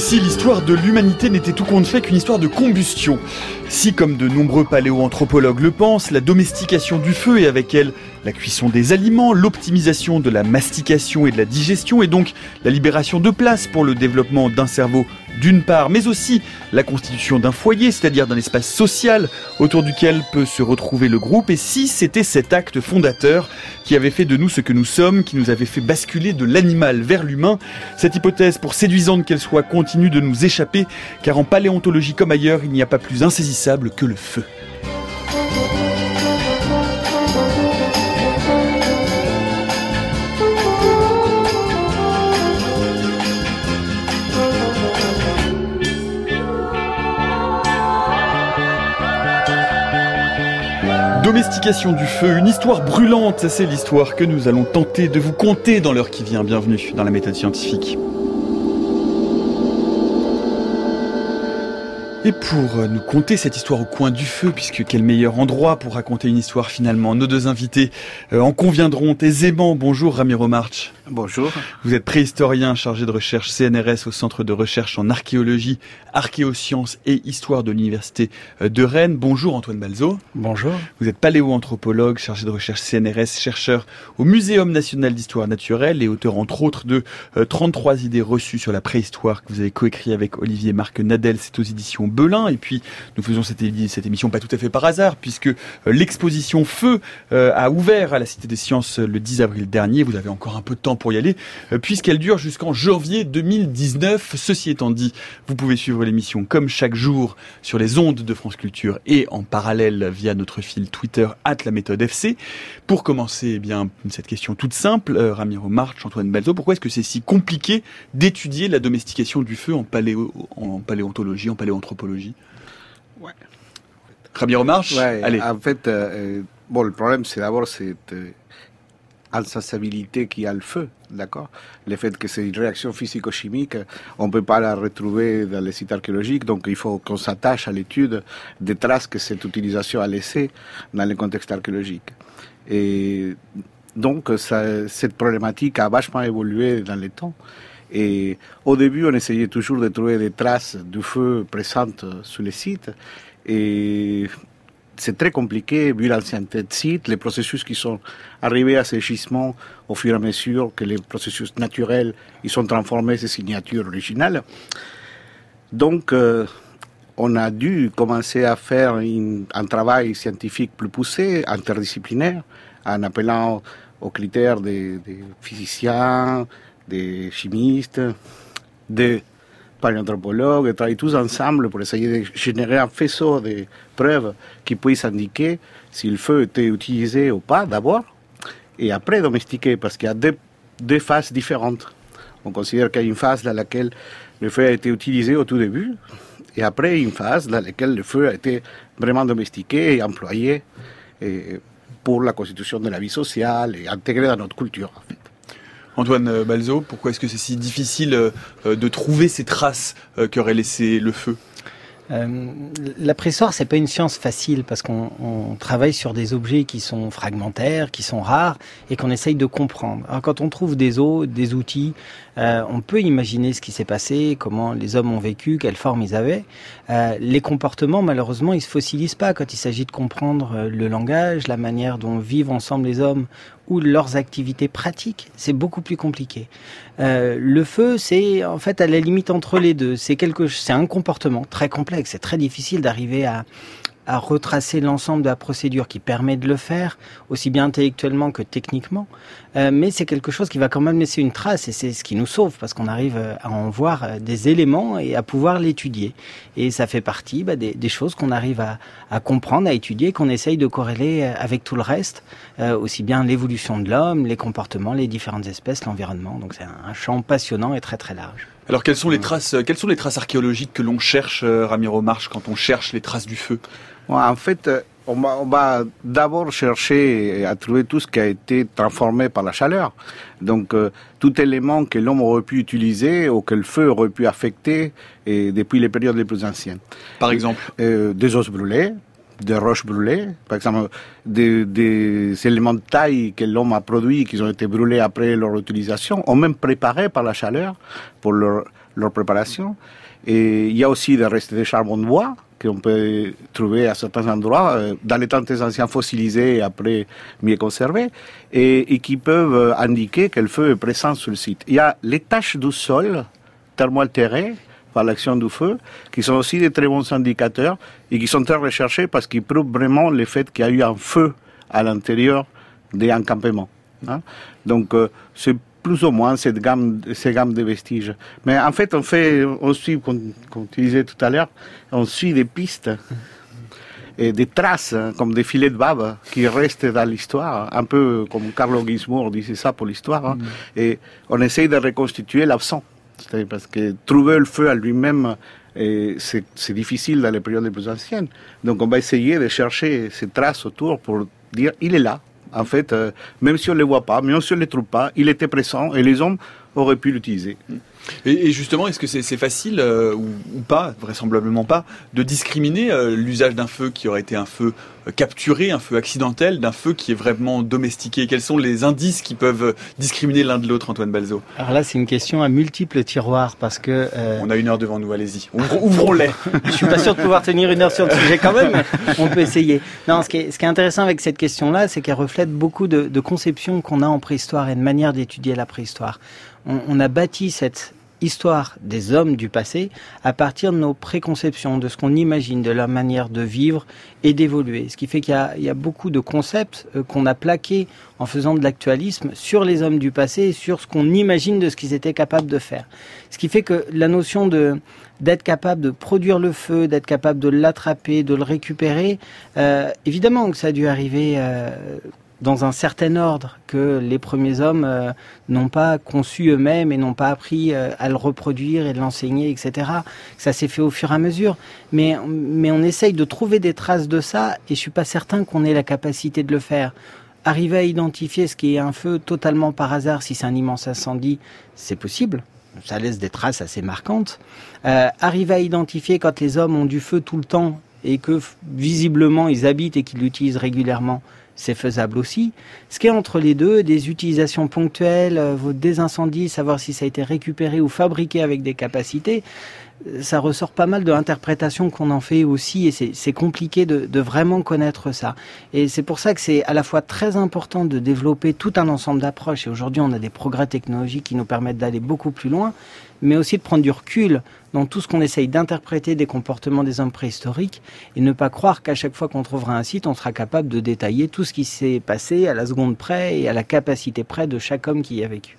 si l'histoire de l'humanité n'était tout compte fait qu'une histoire de combustion. Si, comme de nombreux paléoanthropologues le pensent, la domestication du feu et avec elle la cuisson des aliments, l'optimisation de la mastication et de la digestion et donc la libération de place pour le développement d'un cerveau d'une part, mais aussi la constitution d'un foyer, c'est-à-dire d'un espace social autour duquel peut se retrouver le groupe, et si c'était cet acte fondateur qui avait fait de nous ce que nous sommes, qui nous avait fait basculer de l'animal vers l'humain, cette hypothèse, pour séduisante qu'elle soit, continue de nous échapper, car en paléontologie comme ailleurs, il n'y a pas plus insaisissable que le feu. Domestication du feu, une histoire brûlante, c'est l'histoire que nous allons tenter de vous conter dans l'heure qui vient. Bienvenue dans la méthode scientifique. Et pour nous conter cette histoire au coin du feu, puisque quel meilleur endroit pour raconter une histoire finalement, nos deux invités en conviendront aisément. Bonjour Ramiro March. Bonjour. Vous êtes préhistorien chargé de recherche CNRS au Centre de recherche en archéologie, archéosciences et histoire de l'Université de Rennes. Bonjour Antoine Balzo. Bonjour. Vous êtes paléoanthropologue, chargé de recherche CNRS, chercheur au Muséum national d'histoire naturelle et auteur entre autres de 33 idées reçues sur la préhistoire que vous avez coécrit avec Olivier Marc Nadel, c'est aux éditions Belin. Et puis nous faisons cette émission pas tout à fait par hasard puisque l'exposition Feu a ouvert à la Cité des Sciences le 10 avril dernier. Vous avez encore un peu de temps pour y aller puisqu'elle dure jusqu'en janvier 2019. Ceci étant dit, vous pouvez suivre l'émission comme chaque jour sur les ondes de France Culture et en parallèle via notre fil Twitter @laméthode_fc. Pour commencer, eh bien, cette question toute simple, Ramiro March, Antoine Balzo, pourquoi est-ce que c'est si compliqué d'étudier la domestication du feu en paléontologie, en paléoanthropologie? Ouais. Ramiro March, ouais, allez. En fait, le problème, c'est d'abord cette insensibilité qu'il y a le feu, d'accord? Le fait que c'est une réaction physico-chimique, on ne peut pas la retrouver dans les sites archéologiques, donc il faut qu'on s'attache à l'étude des traces que cette utilisation a laissées dans le contexte archéologique. Et donc, cette problématique a vachement évolué dans le temps. Et au début, on essayait toujours de trouver des traces du feu présentes sur les sites. Et c'est très compliqué, vu l'ancienneté de sites, les processus qui sont arrivés à ces gisements au fur et à mesure que les processus naturels ils sont transformés ces signatures originales. Donc, on a dû commencer à faire un travail scientifique plus poussé, interdisciplinaire, en appelant aux critères des physiciens, des chimistes, des paléoanthropologues, et travaillent tous ensemble pour essayer de générer un faisceau de preuves qui puissent indiquer si le feu était utilisé ou pas d'abord, et après domestiqué, parce qu'il y a deux phases différentes. On considère qu'il y a une phase dans laquelle le feu a été utilisé au tout début, et après une phase dans laquelle le feu a été vraiment domestiqué et employé pour la constitution de la vie sociale et intégré dans notre culture, en fait. Antoine Balzo, pourquoi est-ce que c'est si difficile de trouver ces traces qu'aurait laissé le feu ? La préhistoire, c'est pas une science facile parce qu'on travaille sur des objets qui sont fragmentaires, qui sont rares et qu'on essaye de comprendre. Alors quand on trouve des os, des outils, on peut imaginer ce qui s'est passé, comment les hommes ont vécu, quelle forme ils avaient. Les comportements, malheureusement, ils se fossilisent pas quand il s'agit de comprendre le langage, la manière dont vivent ensemble les hommes ou leurs activités pratiques. C'est beaucoup plus compliqué. Le feu, c'est en fait à la limite entre les deux. C'est un comportement très complexe. C'est très difficile d'arriver à retracer l'ensemble de la procédure qui permet de le faire, aussi bien intellectuellement que techniquement. Mais c'est quelque chose qui va quand même laisser une trace et c'est ce qui nous sauve parce qu'on arrive à en voir des éléments et à pouvoir l'étudier. Et ça fait partie des choses qu'on arrive à comprendre, à étudier, qu'on essaye de corréler avec tout le reste, aussi bien l'évolution de l'homme, les comportements, les différentes espèces, l'environnement. Donc c'est un champ passionnant et très très large. Alors quelles sont les traces archéologiques que l'on cherche, Ramiro March, quand on cherche les traces du feu ? En fait, on va d'abord chercher à trouver tout ce qui a été transformé par la chaleur. Donc, tout élément que l'homme aurait pu utiliser ou que le feu aurait pu affecter depuis les périodes les plus anciennes. Par exemple des os brûlés, des roches brûlées, par exemple des éléments de taille que l'homme a produits, qui ont été brûlés après leur utilisation, ou même préparés par la chaleur pour leur préparation. Et il y a aussi des restes de charbon de bois qu'on peut trouver à certains endroits, dans les temps très anciens fossilisés et après mieux conservés, et qui peuvent indiquer que le feu est présent sur le site. Il y a les taches du sol thermo-altérées par l'action du feu, qui sont aussi des très bons indicateurs et qui sont très recherchés parce qu'ils prouvent vraiment le fait qu'il y a eu un feu à l'intérieur des encampements. Hein. Donc, c'est plus ou moins ces gammes de vestiges. Mais en fait, on suit, comme tu disais tout à l'heure, on suit des pistes et des traces, comme des filets de bave, qui restent dans l'histoire, un peu comme Carlo Gismour disait ça pour l'histoire. Hein. Et on essaye de reconstituer l'absent. C'est parce que trouver le feu à lui-même, c'est difficile dans les périodes les plus anciennes. Donc on va essayer de chercher ces traces autour pour dire il est là. En fait, même si on ne le voit pas, même si on ne le trouve pas, il était présent et les hommes auraient pu l'utiliser. Et justement, est-ce que c'est facile, ou pas, vraisemblablement pas, de discriminer l'usage d'un feu qui aurait été un feu capturé, un feu accidentel, d'un feu qui est vraiment domestiqué? Quels sont les indices qui peuvent discriminer l'un de l'autre, Antoine Balzo? Alors là, c'est une question à multiples tiroirs, parce que... On a 1 heure devant nous, allez-y. Ouvrons-les. Je suis pas sûr de pouvoir tenir 1 heure sur le sujet quand même, mais on peut essayer. Non, ce qui est intéressant avec cette question-là, c'est qu'elle reflète beaucoup de conceptions qu'on a en préhistoire et de manière d'étudier la préhistoire. On a bâti cette histoire des hommes du passé à partir de nos préconceptions, de ce qu'on imagine, de leur manière de vivre et d'évoluer. Ce qui fait qu'il y a beaucoup de concepts qu'on a plaqués en faisant de l'actualisme sur les hommes du passé et sur ce qu'on imagine de ce qu'ils étaient capables de faire. Ce qui fait que la notion d'être capable de produire le feu, d'être capable de l'attraper, de le récupérer, évidemment que ça a dû arriver dans un certain ordre, que les premiers hommes n'ont pas conçu eux-mêmes et n'ont pas appris à le reproduire et de l'enseigner, etc. Ça s'est fait au fur et à mesure. Mais on essaye de trouver des traces de ça et je suis pas certain qu'on ait la capacité de le faire. Arriver à identifier ce qui est un feu totalement par hasard, si c'est un immense incendie, c'est possible. Ça laisse des traces assez marquantes. Arriver à identifier quand les hommes ont du feu tout le temps et que visiblement ils habitent et qu'ils l'utilisent régulièrement, c'est faisable aussi. Ce qui est entre les deux, des utilisations ponctuelles, des incendies, savoir si ça a été récupéré ou fabriqué avec des capacités, ça ressort pas mal de l'interprétation qu'on en fait aussi, et c'est compliqué de vraiment connaître ça. Et c'est pour ça que c'est à la fois très important de développer tout un ensemble d'approches, et aujourd'hui on a des progrès technologiques qui nous permettent d'aller beaucoup plus loin, mais aussi de prendre du recul dans tout ce qu'on essaye d'interpréter des comportements des hommes préhistoriques, et ne pas croire qu'à chaque fois qu'on trouvera un site, on sera capable de détailler tout ce qui s'est passé à la seconde près et à la capacité près de chaque homme qui y a vécu.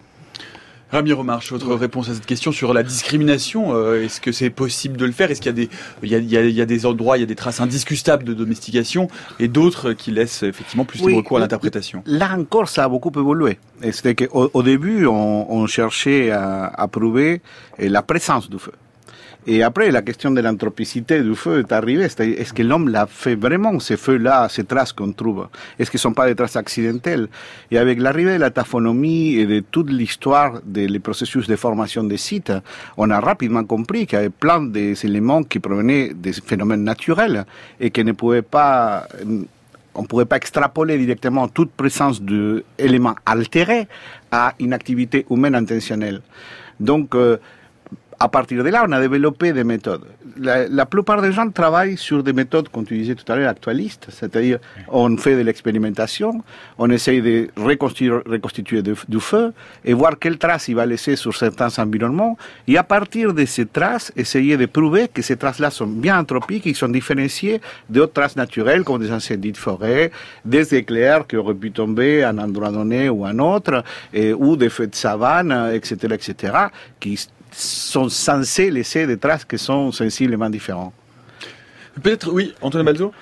Ramiro March, votre réponse à cette question sur la discrimination, est-ce que c'est possible de le faire? Est-ce qu'il y a des endroits, il y a des traces indiscutables de domestication et d'autres qui laissent effectivement plus de recours à l'interprétation? Là encore, ça a beaucoup évolué. C'est qu'au début, on cherchait à prouver la présence du feu. Et après, la question de l'anthropicité du feu est arrivée. Est-ce que l'homme l'a fait vraiment, ces feux-là, ces traces qu'on trouve? Est-ce que ce ne sont pas des traces accidentelles? Et avec l'arrivée de la taphonomie et de toute l'histoire des processus de formation des sites, on a rapidement compris qu'il y avait plein d'éléments qui provenaient des phénomènes naturels et qu'on ne pouvait pas... On ne pourrait pas extrapoler directement toute présence d'éléments altérés à une activité humaine intentionnelle. Donc, à partir de là, on a développé des méthodes. La plupart des gens travaillent sur des méthodes, comme tu disais tout à l'heure, actualistes, c'est-à-dire on fait de l'expérimentation, on essaye de reconstituer du feu et voir quelles traces il va laisser sur certains environnements, et à partir de ces traces, essayer de prouver que ces traces-là sont bien anthropiques, qu'ils sont différenciées d'autres traces naturelles, comme des incendies de forêt, des éclairs qui auraient pu tomber à un endroit donné ou à un autre, ou des feux de savane, etc., qui sont censés laisser des traces qui sont sensiblement différentes. Peut-être, oui, Antoine Balzo.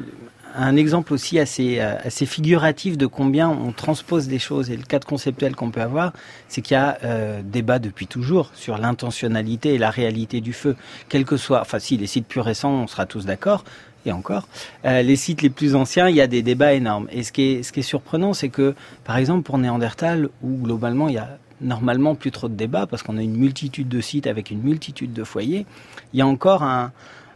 Un exemple aussi assez figuratif de combien on transpose des choses, et le cadre conceptuel qu'on peut avoir, c'est qu'il y a débat depuis toujours sur l'intentionnalité et la réalité du feu. Quel que soit, enfin si, les sites plus récents, on sera tous d'accord, et encore, les sites les plus anciens, il y a des débats énormes. Et ce qui est surprenant, c'est que, par exemple, pour Néandertal, où globalement il y a normalement plus trop de débats parce qu'on a une multitude de sites avec une multitude de foyers, il y a encore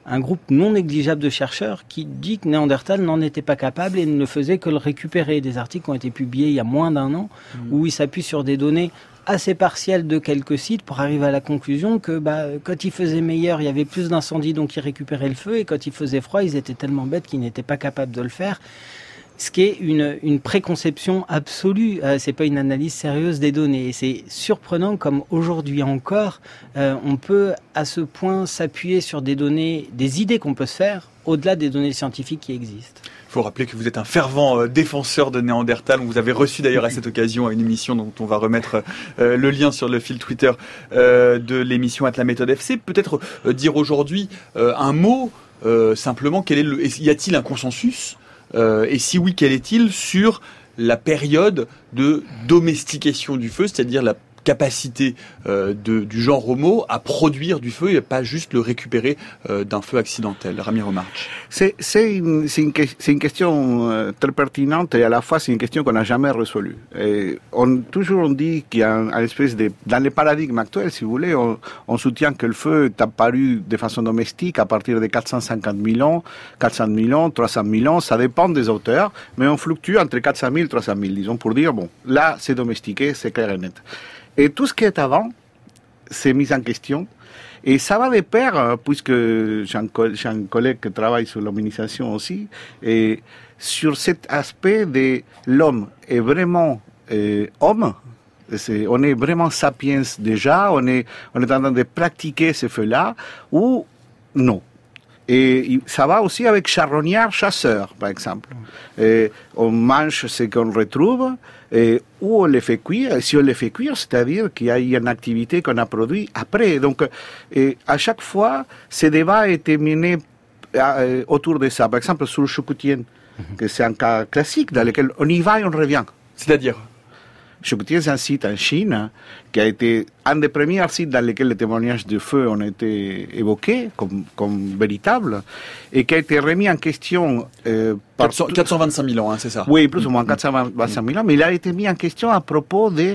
un groupe non négligeable de chercheurs qui dit que Néandertal n'en était pas capable et ne faisait que le récupérer. Des articles ont été publiés il y a moins d'1 an où ils s'appuient sur des données assez partielles de quelques sites pour arriver à la conclusion que quand il faisait meilleur, il y avait plus d'incendies, donc ils récupéraient le feu, et quand il faisait froid, ils étaient tellement bêtes qu'ils n'étaient pas capables de le faire. Ce qui est une préconception absolue, c'est pas une analyse sérieuse des données. Et c'est surprenant comme aujourd'hui encore, on peut à ce point s'appuyer sur des données, des idées qu'on peut se faire, au-delà des données scientifiques qui existent. Il faut rappeler que vous êtes un fervent défenseur de Néandertal. On vous avait reçu d'ailleurs à cette occasion à une émission dont on va remettre le lien sur le fil Twitter de l'émission At la méthode FC. Peut-être dire aujourd'hui un mot simplement. Y a-t-il un consensus et si oui, quel est-il sur la période de domestication du feu, c'est-à-dire la capacité du genre Homo à produire du feu et pas juste le récupérer d'un feu accidentel. Ramiro March. C'est une question très pertinente et à la fois c'est une question qu'on n'a jamais résolue. On dit qu'il y a une espèce de... Dans les paradigmes actuels, si vous voulez, on soutient que le feu est apparu de façon domestique à partir de 450 000 ans, 400 000 ans, 300 000 ans, ça dépend des auteurs, mais on fluctue entre 400 000 et 300 000, disons, pour dire, bon, là c'est domestiqué, c'est clair et net. Et tout ce qui est avant, c'est mis en question. Et ça va de pair, puisque j'ai un collègue qui travaille sur l'hominisation aussi, et sur cet aspect de l'homme est vraiment homme. On est vraiment sapiens déjà, on est en train de pratiquer ce feu-là, ou non. Et ça va aussi avec charognard, chasseur, par exemple. On mange ce qu'on retrouve, ou on les fait cuire. Et si on les fait cuire, c'est-à-dire qu'il y a une activité qu'on a produite après. Donc, à chaque fois, ces débats étaient menés autour de ça. Par exemple, sur le Choukoutien, que c'est un cas classique dans lequel on y va et on revient. C'est-à-dire Choukoutien, c'est un site en Chine qui a été un des premiers sites dans lesquels les témoignages de feu ont été évoqués comme véritables et qui a été remis en question par 425 000 ans, hein, c'est ça? Oui, plus ou moins 425 000 ans, mais il a été mis en question à propos de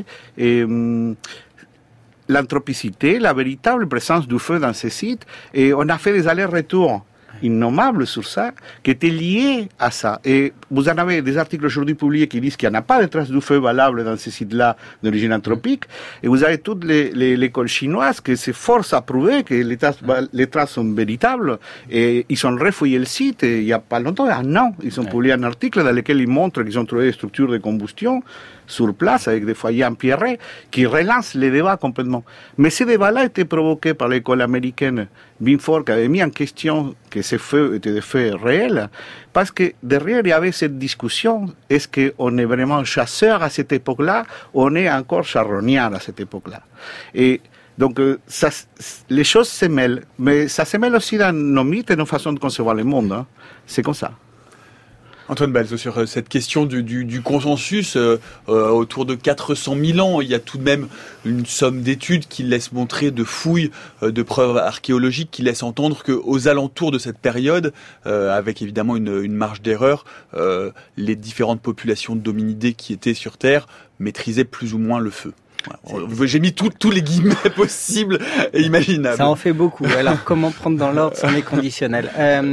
l'anthropicité, la véritable présence du feu dans ces sites, et on a fait des allers-retours innommables sur ça, qui étaient liés à ça. Et vous en avez des articles aujourd'hui publiés qui disent qu'il n'y en a pas de traces du feu valables dans ces sites-là d'origine anthropique, et vous avez toute l'école chinoise qui s'efforce à prouver que les traces sont véritables, et ils ont refouillé le site, et il n'y a pas longtemps, un an, ils ont publié un article dans lequel ils montrent qu'ils ont trouvé des structures de combustion sur place, avec des foyers empierrés, qui relancent les débats complètement. Mais ces débats-là étaient provoqués par l'école américaine Binford, qui avait mis en question que ces feux étaient des feux réels, parce que derrière, il y avait cette discussion, est-ce qu'on est vraiment chasseur à cette époque-là, ou on est encore charognard à cette époque-là? Et donc, les choses se mêlent, mais ça se mêle aussi dans nos mythes et nos façons de concevoir le monde. Hein. C'est comme ça. Antoine Balzo, sur cette question du consensus, autour de 400 000 ans, il y a tout de même une somme d'études qui laissent montrer, de fouilles, de preuves archéologiques qui laissent entendre qu'aux alentours de cette période, avec évidemment une marge d'erreur, les différentes populations de dominidés qui étaient sur Terre maîtrisaient plus ou moins le feu. J'ai mis tous les guillemets possibles et imaginables. Ça en fait beaucoup. Alors, comment prendre dans l'ordre, c'en est conditionnel.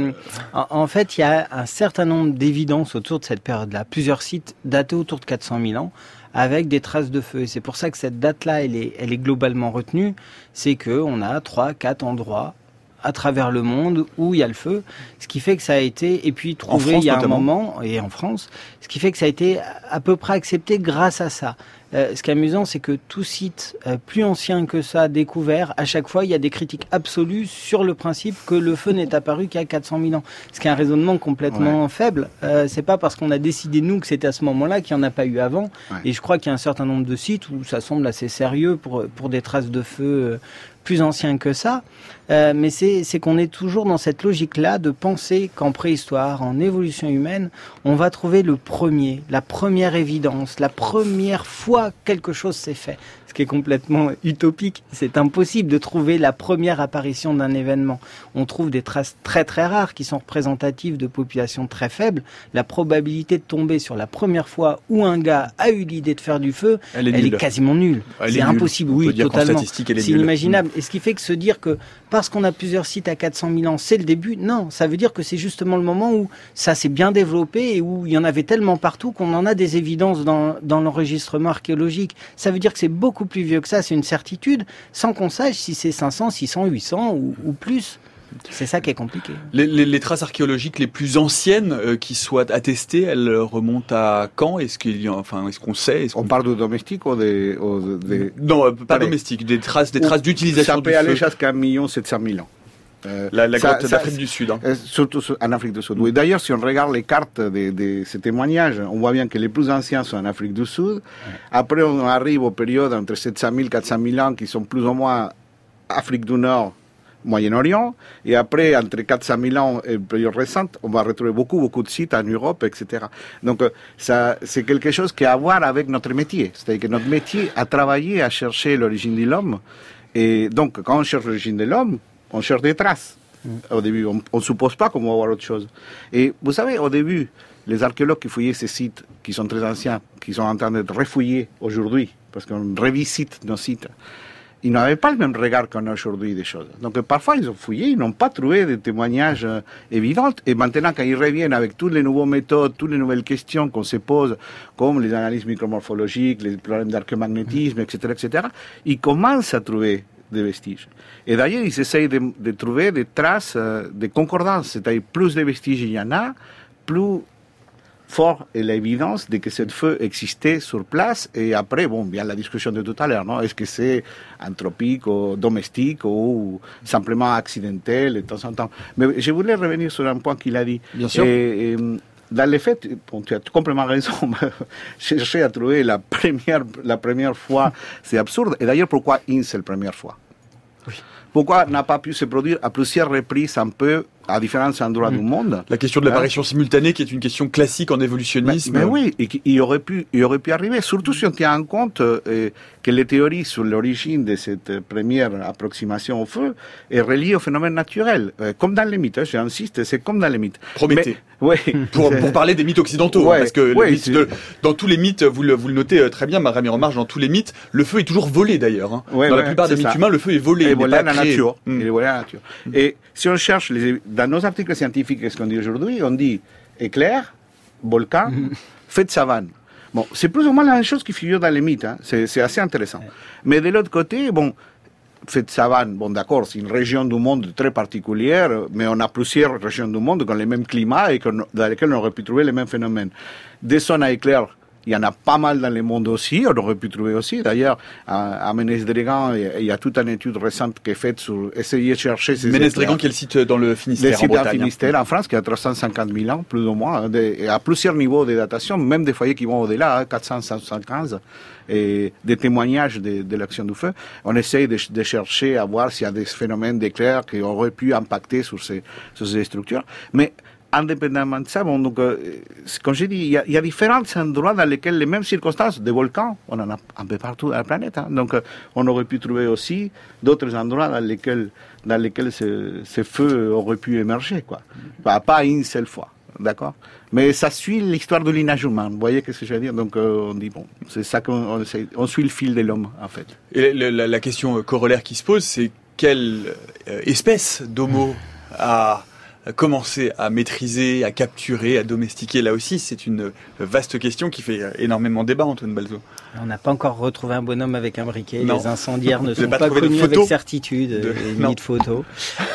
En fait, il y a un certain nombre d'évidences autour de cette période-là. Plusieurs sites datés autour de 400 000 ans avec des traces de feu. Et c'est pour ça que cette date-là, elle est globalement retenue. C'est qu'on a 3-4 endroits à travers le monde où il y a le feu, ce qui fait que ça a été, et puis trouvé il y a un moment, et en France, ce qui fait que ça a été à peu près accepté grâce à ça. Ce qui est amusant, c'est que tout site plus ancien que ça, découvert, à chaque fois, il y a des critiques absolues sur le principe que le feu n'est apparu qu'à 400 000 ans. Ce qui est un raisonnement complètement faible. C'est pas parce qu'on a décidé, nous, que c'était à ce moment-là qu'il n'y en a pas eu avant. Ouais. Et je crois qu'il y a un certain nombre de sites où ça semble assez sérieux pour des traces de feu plus anciens que ça. Mais c'est qu'on est toujours dans cette logique-là de penser qu'en préhistoire, en évolution humaine, on va trouver la première évidence, la première fois quelque chose s'est fait. Ce qui est complètement utopique. C'est impossible de trouver la première apparition d'un événement. On trouve des traces très très rares qui sont représentatives de populations très faibles. La probabilité de tomber sur la première fois où un gars a eu l'idée de faire du feu, elle est quasiment nulle. C'est impossible, oui, totalement. C'est inimaginable. Et ce qui fait que se dire que parce qu'on a plusieurs sites à 400 000 ans, c'est le début. Non, ça veut dire que c'est justement le moment où ça s'est bien développé et où il y en avait tellement partout qu'on en a des évidences dans l'enregistrement archéologique. Ça veut dire que c'est beaucoup plus vieux que ça, c'est une certitude, sans qu'on sache si c'est 500, 600, 800 ou plus. C'est ça qui est compliqué. Les traces archéologiques les plus anciennes qui soient attestées, elles remontent à quand? Est-ce qu'on sait? On parle de domestique ou de... Non, pas domestique, des traces d'utilisation du feu. Ça peut aller jusqu'à 1 700 000 ans. La grotte d'Afrique du Sud. Surtout en Afrique du Sud. Oui. D'ailleurs, si on regarde les cartes de ces témoignages, on voit bien que les plus anciens sont en Afrique du Sud. Après, on arrive aux périodes entre 700 000 et 400 000 ans qui sont plus ou moins Afrique du Nord, Moyen-Orient, et après, entre 400 000 ans et période récente, on va retrouver beaucoup de sites en Europe, etc. Donc, ça, c'est quelque chose qui a à voir avec notre métier. C'est-à-dire que notre métier a travaillé à chercher l'origine de l'homme. Et donc, quand on cherche l'origine de l'homme, on cherche des traces. Au début, on ne suppose pas qu'on va voir autre chose. Et vous savez, au début, les archéologues qui fouillaient ces sites, qui sont très anciens, qui sont en train d'être refouillés aujourd'hui, parce qu'on revisite nos sites, ils n'avaient pas le même regard qu'on a aujourd'hui des choses. Donc parfois, ils ont fouillé, ils n'ont pas trouvé des témoignages évidents. Et maintenant, quand ils reviennent avec toutes les nouvelles méthodes, toutes les nouvelles questions qu'on se pose, comme les analyses micromorphologiques, les problèmes d'archéomagnétisme, etc., ils commencent à trouver des vestiges. Et d'ailleurs, ils essayent de trouver des traces de concordance. C'est-à-dire, plus de vestiges il y en a, plus fort est l'évidence de que ce feu existait sur place. Et après, bon, bien la discussion de tout à l'heure, non? Est-ce que c'est anthropique ou domestique ou simplement accidentel de temps en temps? Mais je voulais revenir sur un point qu'il a dit. Bien sûr. Dans les faits, bon, tu as complètement raison, chercher à trouver la première fois, c'est absurde. Et d'ailleurs, pourquoi une seule première fois? Oui. Pourquoi n'a pas pu se produire à plusieurs reprises un peu à différents endroits du monde? La question de l'apparition simultanée, qui est une question classique en évolutionnisme. Mais oui, et il aurait pu arriver, surtout si on tient en compte que les théories sur l'origine de cette première approximation au feu est reliée au phénomène naturel. Comme dans les mythes, j'insiste, c'est comme dans les mythes. Prométhée. Oui. Pour parler des mythes occidentaux, Ouais, parce que ouais, dans tous les mythes, vous le notez très bien, Rami Remarche, dans tous les mythes, le feu est toujours volé d'ailleurs. Ouais, dans la plupart des mythes humains, le feu est volé. Il est volé à la créé. nature. Il est volé à la nature. Et si on cherche dans nos articles scientifiques, qu'est-ce qu'on dit aujourd'hui? On dit éclair, volcan, feu de savane. Bon, c'est plus ou moins la même chose qui figure dans les mythes. Hein. C'est assez intéressant. Mais de l'autre côté, bon, feu de savane, bon d'accord, c'est une région du monde très particulière, mais on a plusieurs régions du monde qui ont les mêmes climats et dans lesquelles on aurait pu trouver les mêmes phénomènes. Des zones à éclair, il y en a pas mal dans le monde aussi, on aurait pu trouver aussi. D'ailleurs, à Ménez-Drégan, il y a toute une étude récente qui est faite sur essayer de chercher ces Ménez-Drégan, qui est le site dans le Finistère, le site en Bretagne. Finistère, en France, qui a 350 000 ans, plus ou moins, et à plusieurs niveaux de datation, même des foyers qui vont au-delà, 400, 515, et des témoignages de l'action du feu. On essaye de chercher à voir s'il y a des phénomènes d'éclair qui auraient pu impacter sur ces structures. Mais indépendamment de ça, bon, donc, comme j'ai dit, il y a différents endroits dans lesquels les mêmes circonstances, des volcans, on en a un peu partout dans la planète. Hein. Donc, on aurait pu trouver aussi d'autres endroits dans lesquels ces feux auraient pu émerger, quoi. Pas une seule fois, d'accord? Mais ça suit l'histoire de lignage humain. Vous voyez ce que je veux dire? Donc, on dit, bon, c'est ça on suit le fil de l'homme, en fait. Et la question corollaire qui se pose, c'est quelle espèce d'homo a commencer à maîtriser, à capturer, à domestiquer? Là aussi, c'est une vaste question qui fait énormément débat, Antoine Balzo. On n'a pas encore retrouvé un bonhomme avec un briquet. Non. Les incendiaires ne Vous sont n'avez pas pas trouvé de connus photos avec certitude, ni de photos.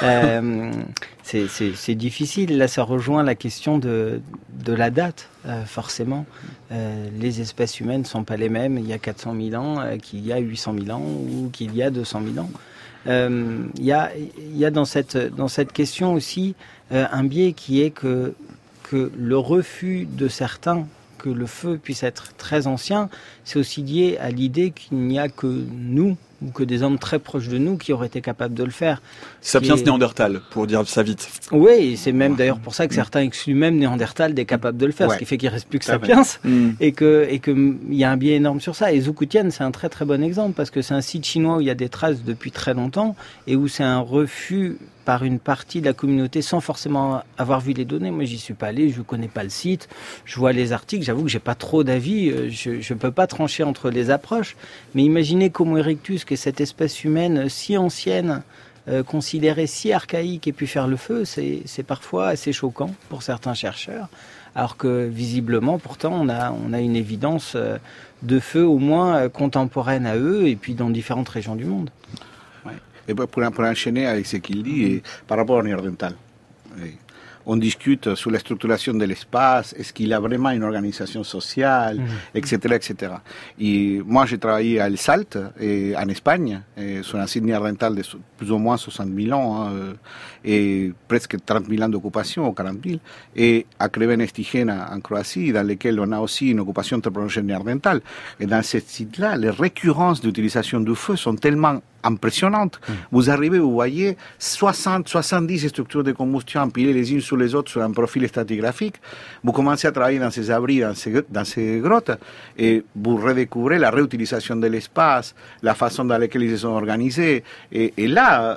C'est difficile. Là, ça rejoint la question de la date, forcément. Les espèces humaines ne sont pas les mêmes il y a 400 000 ans qu'il y a 800 000 ans ou qu'il y a 200 000 ans. Il y a dans cette question aussi un biais qui est que le refus de certains que le feu puisse être très ancien, c'est aussi lié à l'idée qu'il n'y a que nous ou que des hommes très proches de nous qui auraient été capables de le faire. Sapiens néandertal, pour dire ça vite. Oui, et c'est même d'ailleurs pour ça que certains excluent même Néandertal des capables de le faire, ce qui fait qu'il ne reste plus que Sapiens, et qu'il y a un biais énorme sur ça. Et Zhoukoutian, c'est un très très bon exemple, parce que c'est un site chinois où il y a des traces depuis très longtemps, et où c'est un refus par une partie de la communauté sans forcément avoir vu les données. Moi, j'y suis pas allé, je connais pas le site, je vois les articles, j'avoue que j'ai pas trop d'avis, je peux pas trancher entre les approches, mais imaginez qu'Homo erectus, que cette espèce humaine si ancienne, considéré si archaïque ait pu faire le feu, c'est parfois assez choquant pour certains chercheurs. Alors que visiblement, pourtant, on a une évidence de feu au moins contemporaine à eux et puis dans différentes régions du monde. Ouais. Et pour enchaîner avec ce qu'il dit, et par rapport à Néandertal, on discute sur la structuration de l'espace, est-ce qu'il a vraiment une organisation sociale, etc., etc. Et moi, j'ai travaillé à El Salt, en Espagne, sur un site néandertal de plus ou moins 60 000 ans, et presque 30 000 ans d'occupation, ou 40 000, et à Crevene-Stigena, en Croatie, dans lequel on a aussi une occupation anthropologique néandertale. Et dans ce site-là, les récurrences d'utilisation du feu sont tellement impressionnante. Vous arrivez, vous voyez 70 structures de combustion empilées les unes sur les autres sur un profil stratigraphique. Vous commencez à travailler dans ces abris, dans ces grottes, et vous redécouvrez la réutilisation de l'espace, la façon dans laquelle ils se sont organisés. Et là,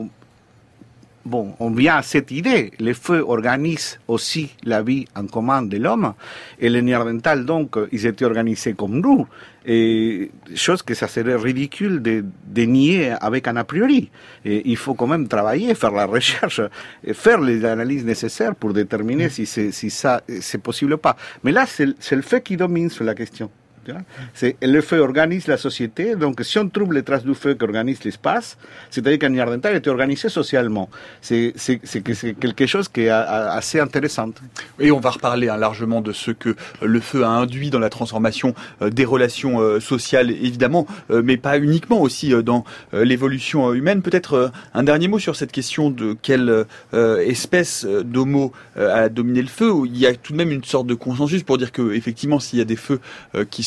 on vient à cette idée. Le feu organise aussi la vie en commun de l'homme. Et les Néandertals, donc, ils étaient organisés comme nous. Et chose que ça serait ridicule de nier avec un a priori. Et il faut quand même travailler, faire la recherche, et faire les analyses nécessaires pour déterminer si ça c'est possible ou pas. Mais là, c'est le fait qui domine sur la question. Le feu organise la société, donc si on trouve les traces du feu qui organisent l'espace, c'est-à-dire qu'un Néandertal était organisé socialement. C'est quelque chose qui est assez intéressant. Et on va reparler largement de ce que le feu a induit dans la transformation des relations sociales, évidemment, mais pas uniquement, aussi dans l'évolution humaine. Peut-être un dernier mot sur cette question de quelle espèce d'homo a dominé le feu. Il y a tout de même une sorte de consensus pour dire que, effectivement, s'il y a des feux qui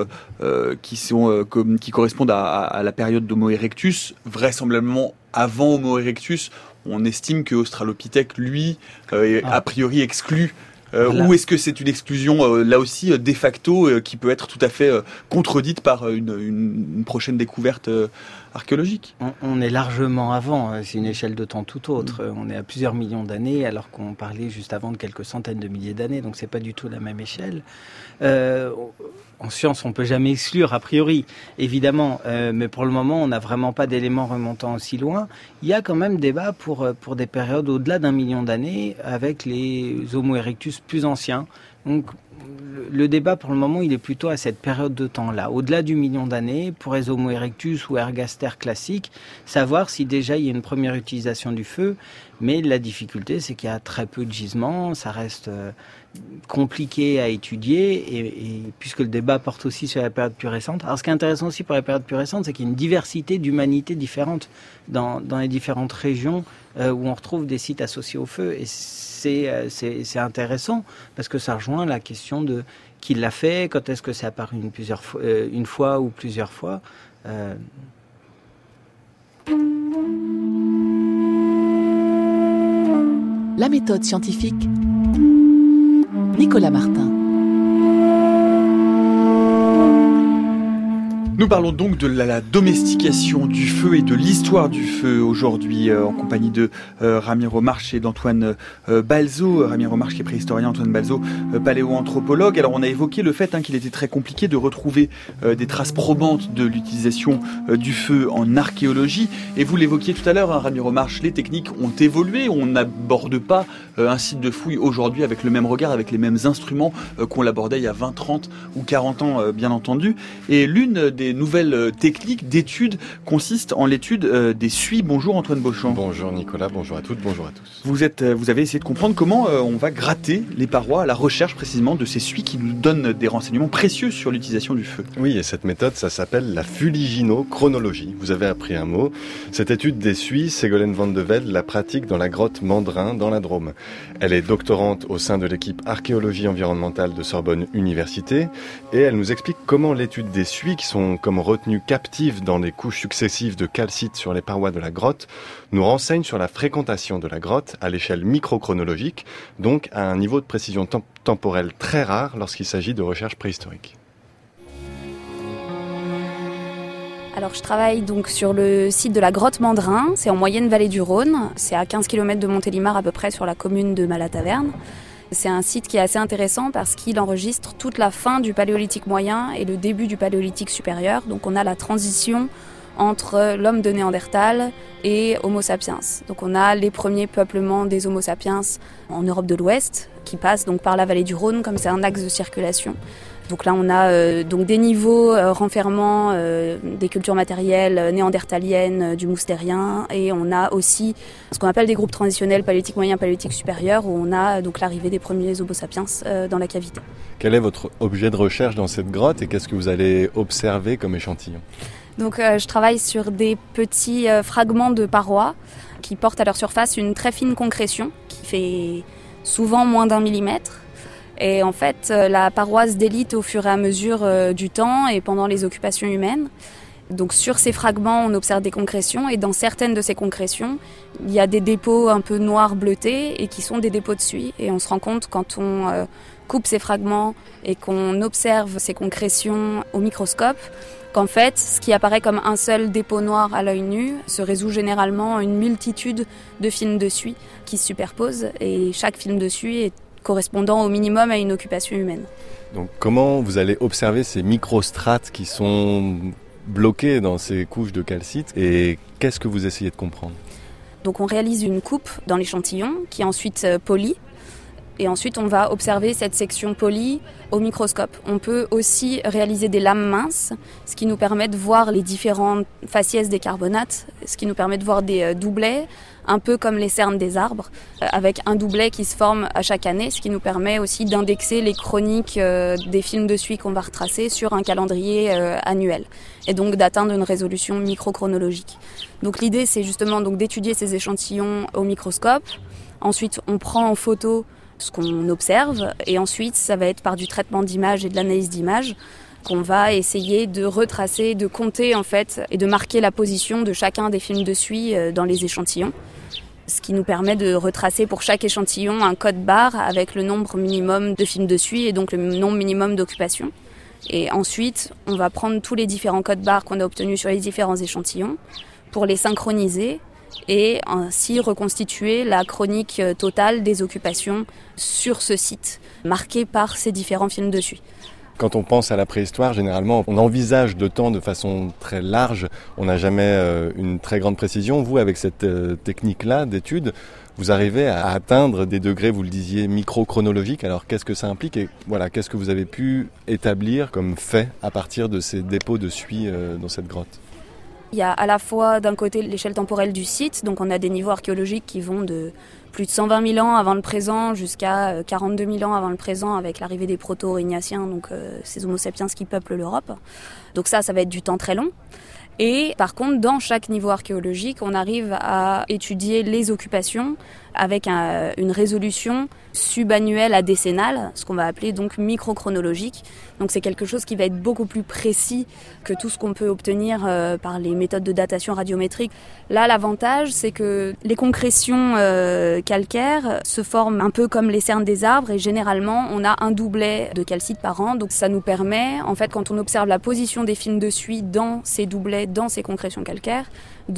correspondent à la période d'Homo erectus, vraisemblablement avant Homo erectus, on estime que Australopithèque, lui, est a priori exclu. Ou est-ce que c'est une exclusion, là aussi, de facto, qui peut être tout à fait contredite par une prochaine découverte archéologique? On est largement avant, c'est une échelle de temps tout autre. On est à plusieurs millions d'années, alors qu'on parlait juste avant de quelques centaines de milliers d'années, donc c'est pas du tout la même échelle. En science, on peut jamais exclure, a priori, évidemment, mais pour le moment, on n'a vraiment pas d'éléments remontant aussi loin. Il y a quand même débat pour des périodes au-delà d'1 million d'années avec les Homo erectus plus anciens. Donc, le débat, pour le moment, il est plutôt à cette période de temps-là. Au-delà du million d'années, pour les Homo erectus ou ergaster classiques, savoir si déjà il y a une première utilisation du feu. Mais la difficulté, c'est qu'il y a très peu de gisements, ça reste compliqué à étudier, et puisque le débat porte aussi sur la période plus récente. Alors, ce qui est intéressant aussi pour la période plus récente, c'est qu'il y a une diversité d'humanités différentes dans les différentes régions où on retrouve des sites associés au feu. Et c'est intéressant parce que ça rejoint la question de qui l'a fait, quand est-ce que c'est apparu une fois ou plusieurs fois. La méthode scientifique, Nicolas Martin. Nous parlons donc de la domestication du feu et de l'histoire du feu aujourd'hui en compagnie de Ramiro March et d'Antoine Balzo. Ramiro March qui est préhistorien, Antoine Balzo paléoanthropologue. Alors on a évoqué le fait qu'il était très compliqué de retrouver des traces probantes de l'utilisation du feu en archéologie. Et vous l'évoquiez tout à l'heure, Ramiro March, les techniques ont évolué. On n'aborde pas un site de fouille aujourd'hui avec le même regard, avec les mêmes instruments qu'on l'abordait il y a 20, 30 ou 40 ans, bien entendu. Et l'une des nouvelles techniques d'études consiste en l'étude des suies. Bonjour Antoine Beauchamp. Bonjour Nicolas, bonjour à toutes, bonjour à tous. Vous avez essayé de comprendre comment on va gratter les parois à la recherche précisément de ces suies qui nous donnent des renseignements précieux sur l'utilisation du feu. Oui, et cette méthode, ça s'appelle la fuliginochronologie. Vous avez appris un mot. Cette étude des suies, Ségolène Van de Velde la pratique dans la grotte Mandrin, dans la Drôme. Elle est doctorante au sein de l'équipe archéologie environnementale de Sorbonne Université, et elle nous explique comment l'étude des suies, qui sont comme retenues captives dans les couches successives de calcite sur les parois de la grotte, nous renseigne sur la fréquentation de la grotte à l'échelle microchronologique, donc à un niveau de précision temporelle très rare lorsqu'il s'agit de recherche préhistorique. Alors je travaille donc sur le site de la grotte Mandrin, c'est en moyenne vallée du Rhône, c'est à 15 km de Montélimar à peu près sur la commune de Malataverne. C'est un site qui est assez intéressant parce qu'il enregistre toute la fin du paléolithique moyen et le début du paléolithique supérieur. Donc on a la transition entre l'homme de Néandertal et Homo sapiens. Donc on a les premiers peuplements des Homo sapiens en Europe de l'Ouest qui passent donc par la vallée du Rhône comme c'est un axe de circulation. Donc là on a donc des niveaux renfermant des cultures matérielles néandertaliennes, du moustérien, et on a aussi ce qu'on appelle des groupes transitionnels paléolithique moyen, paléolithique supérieur, où on a donc l'arrivée des premiers Homo sapiens dans la cavité. Quel est votre objet de recherche dans cette grotte et qu'est-ce que vous allez observer comme échantillon ? Donc je travaille sur des petits fragments de parois qui portent à leur surface une très fine concrétion qui fait souvent moins d'1 millimètre. Et en fait, la paroi se délite au fur et à mesure du temps et pendant les occupations humaines. Donc sur ces fragments, on observe des concrétions et dans certaines de ces concrétions, il y a des dépôts un peu noirs bleutés et qui sont des dépôts de suie. Et on se rend compte quand on coupe ces fragments et qu'on observe ces concrétions au microscope qu'en fait, ce qui apparaît comme un seul dépôt noir à l'œil nu se résout généralement en une multitude de films de suie qui se superposent et chaque film de suie est correspondant au minimum à une occupation humaine. Donc comment vous allez observer ces microstrates qui sont bloquées dans ces couches de calcite et qu'est-ce que vous essayez de comprendre ? Donc on réalise une coupe dans l'échantillon qui est ensuite polie et ensuite on va observer cette section polie au microscope. On peut aussi réaliser des lames minces, ce qui nous permet de voir les différentes faciès des carbonates, ce qui nous permet de voir des doublets, un peu comme les cernes des arbres, avec un doublet qui se forme à chaque année, ce qui nous permet aussi d'indexer les chroniques des films de suie qu'on va retracer sur un calendrier annuel, et donc d'atteindre une résolution microchronologique. Donc l'idée, c'est justement donc d'étudier ces échantillons au microscope. Ensuite, on prend en photo ce qu'on observe, et ensuite, ça va être par du traitement d'images et de l'analyse d'images qu'on va essayer de retracer, de compter en fait, et de marquer la position de chacun des films de suie dans les échantillons. Ce qui nous permet de retracer pour chaque échantillon un code barre avec le nombre minimum de films de suie et donc le nombre minimum d'occupation. Et ensuite, on va prendre tous les différents codes barres qu'on a obtenus sur les différents échantillons pour les synchroniser et ainsi reconstituer la chronique totale des occupations sur ce site, marquée par ces différents films de suie. Quand on pense à la préhistoire, généralement, on envisage le temps de façon très large. On n'a jamais une très grande précision. Vous, avec cette technique-là d'étude, vous arrivez à atteindre des degrés, vous le disiez, microchronologiques. Alors, qu'est-ce que ça implique et voilà, qu'est-ce que vous avez pu établir comme fait à partir de ces dépôts de suie dans cette grotte ? Il y a à la fois d'un côté l'échelle temporelle du site, donc on a des niveaux archéologiques qui vont de plus de 120 000 ans avant le présent jusqu'à 42 000 ans avant le présent avec l'arrivée des proto-aurignaciens, donc ces Homo sapiens qui peuplent l'Europe. Donc ça va être du temps très long. Et par contre, dans chaque niveau archéologique, on arrive à étudier les occupations avec une résolution subannuelle à décennale, ce qu'on va appeler donc microchronologique. Donc c'est quelque chose qui va être beaucoup plus précis que tout ce qu'on peut obtenir par les méthodes de datation radiométrique. Là, l'avantage, c'est que les concrétions calcaires se forment un peu comme les cernes des arbres et généralement, on a un doublet de calcite par an. Donc ça nous permet, en fait, quand on observe la position des films de suie dans ces doublets, dans ces concrétions calcaires,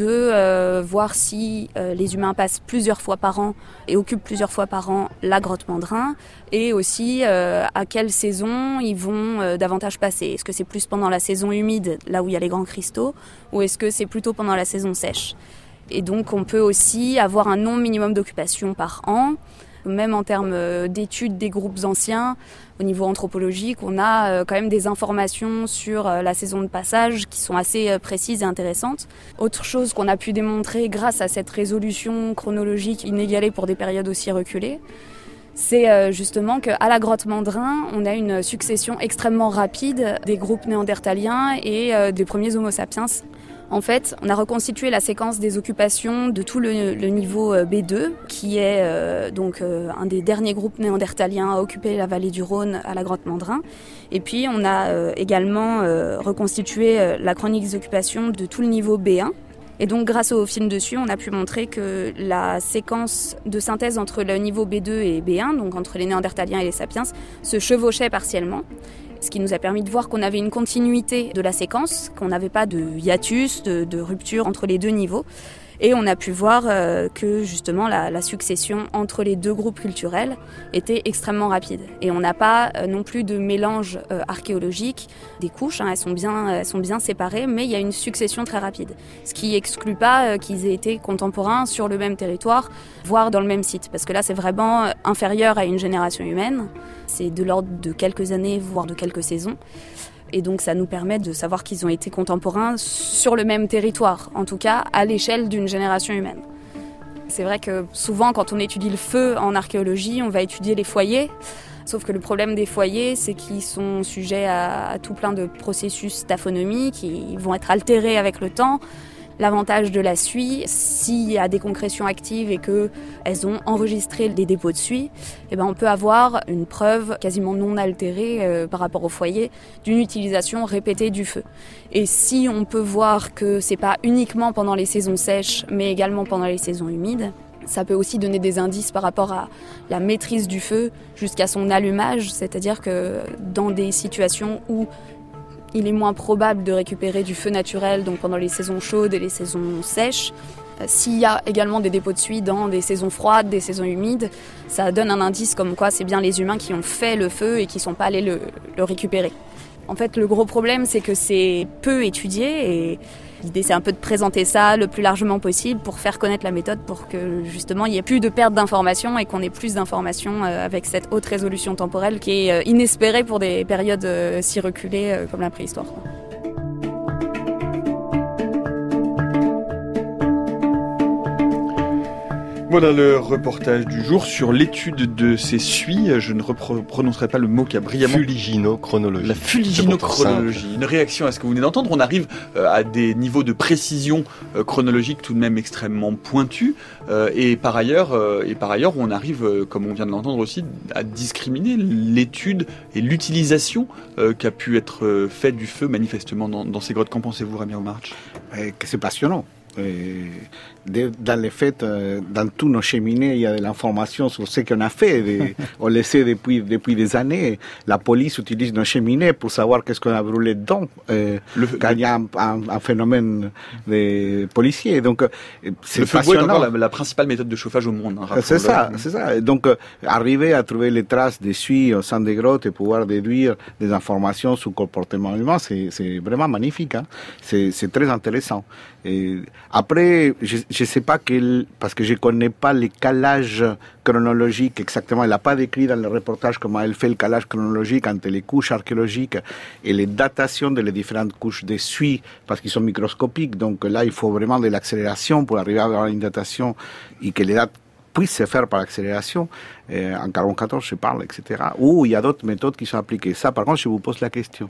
de voir si les humains passent plusieurs fois par an et occupent plusieurs fois par an la grotte Mandrin et aussi à quelle saison ils vont davantage passer. Est-ce que c'est plus pendant la saison humide, là où il y a les grands cristaux, ou est-ce que c'est plutôt pendant la saison sèche ? Et donc on peut aussi avoir un nombre minimum d'occupation par an. Même en termes d'études des groupes anciens, au niveau anthropologique, on a quand même des informations sur la saison de passage qui sont assez précises et intéressantes. Autre chose qu'on a pu démontrer grâce à cette résolution chronologique inégalée pour des périodes aussi reculées, c'est justement qu'à la grotte Mandrin, on a une succession extrêmement rapide des groupes néandertaliens et des premiers Homo sapiens. En fait, on a reconstitué la séquence des occupations de tout le niveau B2, qui est donc un des derniers groupes néandertaliens à occuper la vallée du Rhône à la grotte Mandrin. Et puis, on a également reconstitué la chronique des occupations de tout le niveau B1. Et donc, grâce au film dessus, on a pu montrer que la séquence de synthèse entre le niveau B2 et B1, donc entre les néandertaliens et les sapiens, se chevauchait partiellement. Ce qui nous a permis de voir qu'on avait une continuité de la séquence, qu'on n'avait pas de hiatus, de rupture entre les deux niveaux. Et on a pu voir que justement la succession entre les deux groupes culturels était extrêmement rapide. Et on n'a pas non plus de mélange archéologique des couches, elles sont bien séparées, mais il y a une succession très rapide. Ce qui exclut pas qu'ils aient été contemporains sur le même territoire, voire dans le même site. Parce que là, c'est vraiment inférieur à une génération humaine. C'est de l'ordre de quelques années, voire de quelques saisons. Et donc ça nous permet de savoir qu'ils ont été contemporains sur le même territoire, en tout cas à l'échelle d'une génération humaine. C'est vrai que souvent quand on étudie le feu en archéologie, on va étudier les foyers, sauf que le problème des foyers, c'est qu'ils sont sujets à tout plein de processus taphonomiques qui vont être altérés avec le temps. L'avantage de la suie, s'il y a des concrétions actives et qu'elles ont enregistré des dépôts de suie, on peut avoir une preuve quasiment non altérée par rapport au foyer d'une utilisation répétée du feu. Et si on peut voir que c'est pas uniquement pendant les saisons sèches, mais également pendant les saisons humides, ça peut aussi donner des indices par rapport à la maîtrise du feu jusqu'à son allumage, c'est-à-dire que dans des situations où il est moins probable de récupérer du feu naturel donc pendant les saisons chaudes et les saisons sèches. S'il y a également des dépôts de suie dans des saisons froides, des saisons humides, ça donne un indice comme quoi c'est bien les humains qui ont fait le feu et qui ne sont pas allés le récupérer. En fait, le gros problème, c'est que c'est peu étudié et l'idée, c'est un peu de présenter ça le plus largement possible pour faire connaître la méthode pour que, justement, il n'y ait plus de perte d'informations et qu'on ait plus d'informations avec cette haute résolution temporelle qui est inespérée pour des périodes si reculées comme la préhistoire. Voilà le reportage du jour sur l'étude de ces suies. Je ne prononcerai pas le mot qui a brillamment... Fuliginochronologie. La fuliginochronologie. Une réaction à ce que vous venez d'entendre. On arrive à des niveaux de précision chronologique tout de même extrêmement pointus. Et par ailleurs, on arrive, comme on vient de l'entendre aussi, à discriminer l'étude et l'utilisation qu'a pu être faite du feu manifestement dans ces grottes. Qu'en pensez-vous, Ramiro March? Que c'est passionnant. Dans les faits, dans tous nos cheminées, il y a de l'information sur ce qu'on a fait. On le sait depuis des années. La police utilise nos cheminées pour savoir qu'est-ce qu'on a brûlé dedans. Quand il y a un phénomène de policiers. Donc, c'est le feu passionnant. bois est encore la principale méthode de chauffage au monde. C'est ça. Donc, arriver à trouver les traces des suies au sein des grottes et pouvoir déduire des informations sur le comportement humain, c'est vraiment magnifique. C'est très intéressant. Et après, je sais pas parce que je connais pas les calages chronologiques exactement. Elle n'a pas décrit dans le reportage comment elle fait le calage chronologique entre les couches archéologiques et les datations de les différentes couches de suie parce qu'ils sont microscopiques. Donc là, il faut vraiment de l'accélération pour arriver à avoir une datation et que les dates puissent se faire par accélération. En carbone 14, je parle, etc. Ou il y a d'autres méthodes qui sont appliquées. Ça, par contre, je vous pose la question.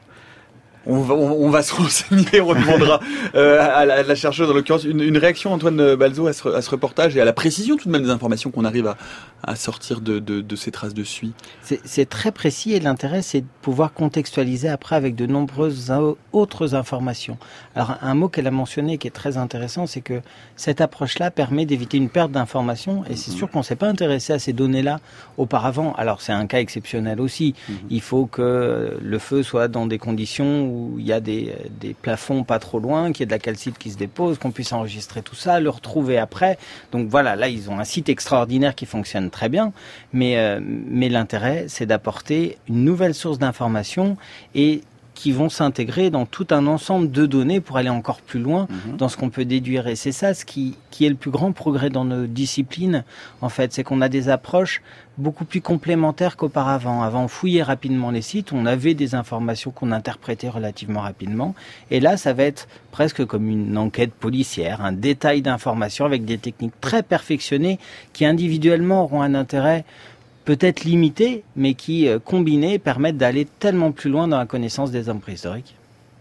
On va se renseigner, on demandera à la chercheuse, en l'occurrence, une réaction, Antoine Balzo, à ce reportage et à la précision tout de même des informations qu'on arrive à sortir de ces traces de suie. C'est très précis et l'intérêt, c'est de pouvoir contextualiser après avec de nombreuses autres informations. Alors, un mot qu'elle a mentionné qui est très intéressant, c'est que cette approche-là permet d'éviter une perte d'informations et c'est sûr qu'on ne s'est pas intéressé à ces données-là auparavant. Alors, c'est un cas exceptionnel aussi. Il faut que le feu soit dans des conditions où il y a des plafonds pas trop loin, qu'il y ait de la calcite qui se dépose, qu'on puisse enregistrer tout ça, le retrouver après. Donc voilà, là, ils ont un site extraordinaire qui fonctionne très bien, mais l'intérêt, c'est d'apporter une nouvelle source d'information et qui vont s'intégrer dans tout un ensemble de données pour aller encore plus loin dans ce qu'on peut déduire. Et c'est ça ce qui est le plus grand progrès dans nos disciplines, en fait, c'est qu'on a des approches beaucoup plus complémentaires qu'auparavant. Avant, on fouillait rapidement les sites, on avait des informations qu'on interprétait relativement rapidement. Et là, ça va être presque comme une enquête policière, un détail d'informations avec des techniques très perfectionnées qui individuellement auront un intérêt peut-être limité, mais qui, combinés, permettent d'aller tellement plus loin dans la connaissance des hommes préhistoriques.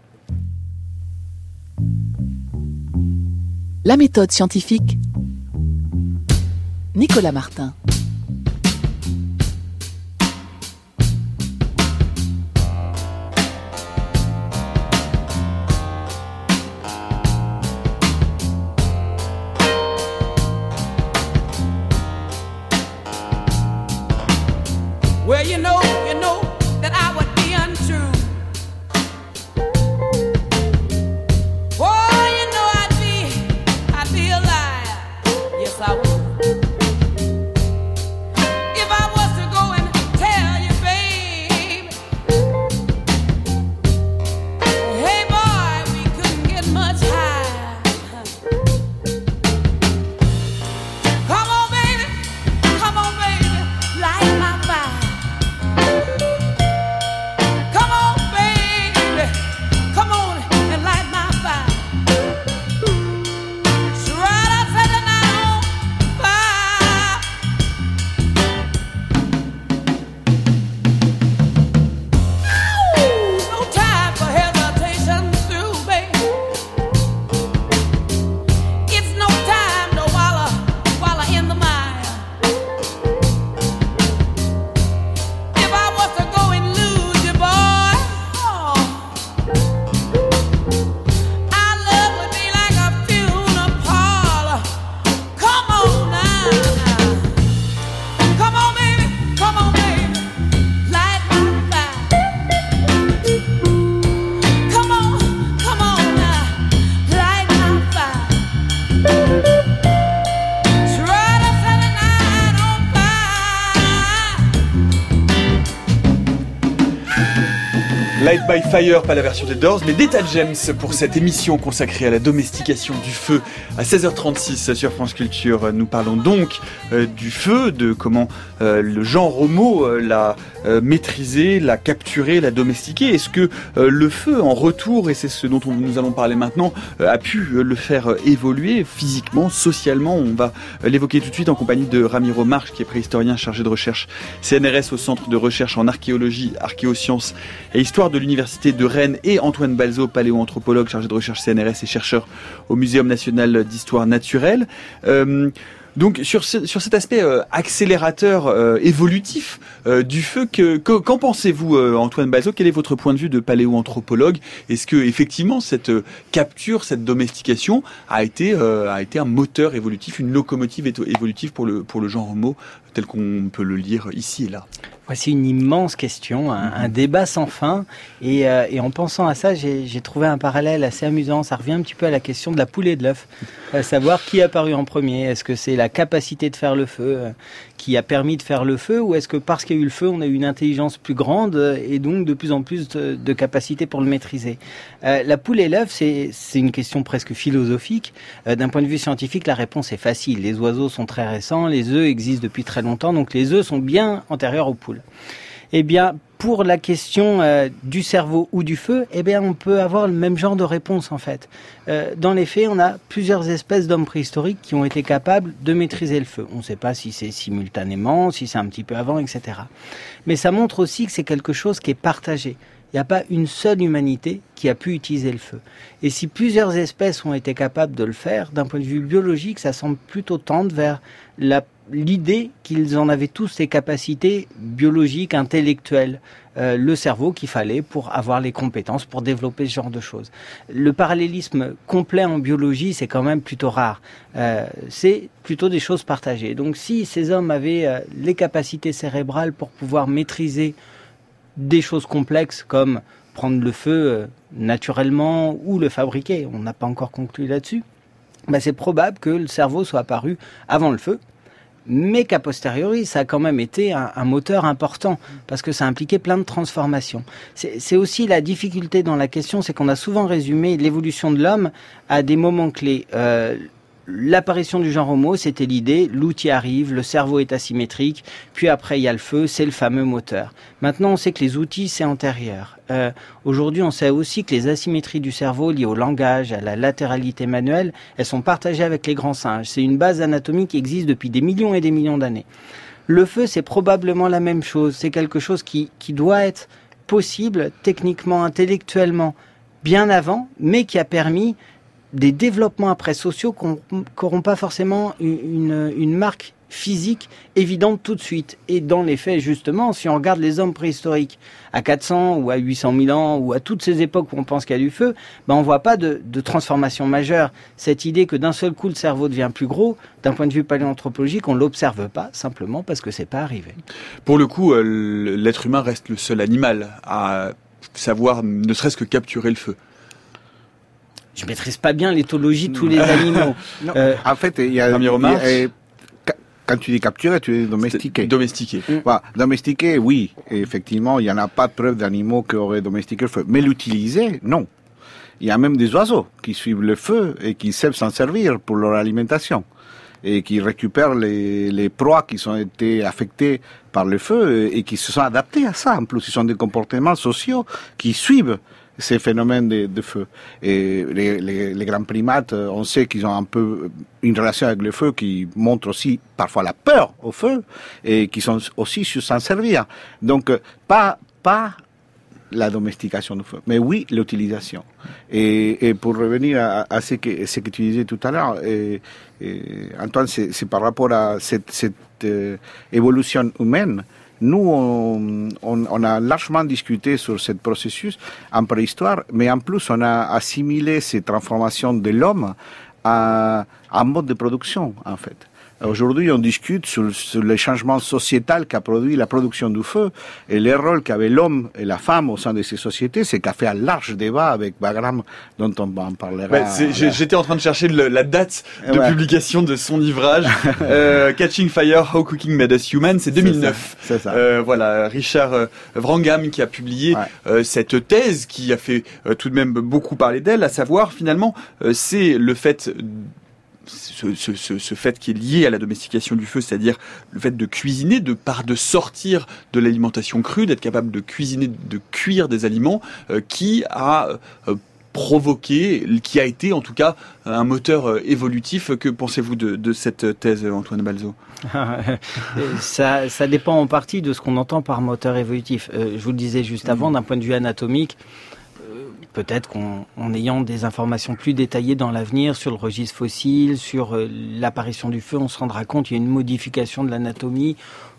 La méthode scientifique. Nicolas Martin. Well, you know that I would be untrue. Oh, you know I'd be a lie. Light by Fire, pas la version des Doors, mais d'Etta James pour cette émission consacrée à la domestication du feu à 16h36 sur France Culture. Nous parlons donc du feu, de comment le genre homo l'a maîtrisé, l'a capturé, l'a domestiqué. Est-ce que le feu, en retour, et c'est ce dont nous allons parler maintenant, a pu le faire évoluer physiquement, socialement? On va l'évoquer tout de suite en compagnie de Ramiro March, qui est préhistorien chargé de recherche CNRS au Centre de recherche en archéologie, archéosciences et histoire de l'Université de Rennes, et Antoine Balzo, paléoanthropologue chargé de recherche CNRS et chercheur au Muséum national d'histoire naturelle. Donc sur cet aspect accélérateur évolutif du feu, qu'en pensez-vous, Antoine Balzo? Quel est votre point de vue de paléoanthropologue? Est-ce que effectivement cette capture, cette domestication a été un moteur évolutif, une locomotive évolutive pour le genre Homo tel qu'on peut le lire ici et là? Voici une immense question, un débat sans fin. Et en pensant à ça, j'ai trouvé un parallèle assez amusant. Ça revient un petit peu à la question de la poule et de l'œuf. Savoir qui est apparu en premier. Est-ce que c'est la capacité de faire le feu qui a permis de faire le feu, ou est-ce que parce qu'il y a eu le feu, on a eu une intelligence plus grande et donc de plus en plus de capacité pour le maîtriser? La poule et l'œuf, c'est une question presque philosophique. D'un point de vue scientifique, la réponse est facile. Les oiseaux sont très récents, les œufs existent depuis très longtemps, donc les œufs sont bien antérieurs aux poules. Eh bien, pour la question du cerveau ou du feu, eh bien, on peut avoir le même genre de réponse, en fait. Dans les faits, on a plusieurs espèces d'hommes préhistoriques qui ont été capables de maîtriser le feu. On ne sait pas si c'est simultanément, si c'est un petit peu avant, etc. Mais ça montre aussi que c'est quelque chose qui est partagé. Il n'y a pas une seule humanité qui a pu utiliser le feu. Et si plusieurs espèces ont été capables de le faire, d'un point de vue biologique, ça semble plutôt tendre vers l'idée qu'ils en avaient tous ces capacités biologiques, intellectuelles, le cerveau qu'il fallait pour avoir les compétences, pour développer ce genre de choses. Le parallélisme complet en biologie, c'est quand même plutôt rare. C'est plutôt des choses partagées. Donc si ces hommes avaient les capacités cérébrales pour pouvoir maîtriser des choses complexes comme prendre le feu naturellement ou le fabriquer, on n'a pas encore conclu là-dessus, c'est probable que le cerveau soit apparu avant le feu, mais qu'a posteriori, ça a quand même été un moteur important, parce que ça impliquait plein de transformations. C'est aussi la difficulté dans la question, c'est qu'on a souvent résumé l'évolution de l'homme à des moments clés. L'apparition du genre Homo, c'était l'idée, l'outil arrive, le cerveau est asymétrique, puis après il y a le feu, c'est le fameux moteur. Maintenant, on sait que les outils, c'est antérieur. Aujourd'hui, on sait aussi que les asymétries du cerveau liées au langage, à la latéralité manuelle, elles sont partagées avec les grands singes. C'est une base anatomique qui existe depuis des millions et des millions d'années. Le feu, c'est probablement la même chose. C'est quelque chose qui doit être possible, techniquement, intellectuellement, bien avant, mais qui a permis des développements après sociaux qui n'auront pas forcément une marque physique évidente tout de suite. Et dans les faits, justement, si on regarde les hommes préhistoriques à 400 ou à 800 000 ans, ou à toutes ces époques où on pense qu'il y a du feu, on ne voit pas de transformation majeure. Cette idée que d'un seul coup le cerveau devient plus gros, d'un point de vue paléoanthropologique, on ne l'observe pas, simplement parce que c'est pas arrivé. Pour le coup, l'être humain reste le seul animal à savoir ne serait-ce que capturer le feu. Je maîtrise pas bien l'éthologie de tous les animaux. En fait, il y a quand tu dis capturer, tu dis domestiquer. Domestiquer. Voilà. Domestiquer, oui. Et effectivement, il n'y en a pas de preuve d'animaux qui auraient domestiqué le feu. Mais l'utiliser, non. Il y a même des oiseaux qui suivent le feu et qui savent s'en servir pour leur alimentation. Et qui récupèrent les proies qui ont été affectées par le feu et qui se sont adaptés à ça. En plus, ils sont des comportements sociaux qui suivent ces phénomènes de feu. Et les grands primates, on sait qu'ils ont un peu une relation avec le feu qui montre aussi parfois la peur au feu et qui sont aussi sur s'en servir. Donc, pas la domestication du feu, mais oui, l'utilisation. Et pour revenir à ce que tu disais tout à l'heure, Antoine, c'est par rapport à cette évolution humaine. Nous, on a largement discuté sur ce processus en préhistoire, mais en plus, on a assimilé ces transformations de l'homme à un mode de production, en fait. Aujourd'hui, on discute sur les changements sociétals qu'a produit la production du feu et les rôles qu'avaient l'homme et la femme au sein de ces sociétés. C'est qu'a fait un large débat avec Bagram, dont on en parlera. J'étais en train de chercher la date de publication de son livrage. Catching Fire, How Cooking Made Us Human, c'est 2009. C'est ça. Voilà, Richard Wrangham qui a publié cette thèse qui a fait tout de même beaucoup parler d'elle, à savoir finalement, c'est le fait... Ce fait qui est lié à la domestication du feu, c'est-à-dire le fait de cuisiner, de sortir de l'alimentation crue, d'être capable de cuisiner, de cuire des aliments, qui a provoqué, qui a été en tout cas un moteur évolutif. Que pensez-vous de cette thèse, Antoine Balzo? Ça dépend en partie de ce qu'on entend par moteur évolutif. Je vous le disais juste avant, d'un point de vue anatomique, peut-être qu'en ayant des informations plus détaillées dans l'avenir sur le registre fossile, sur l'apparition du feu, on se rendra compte qu'il y a une modification de l'anatomie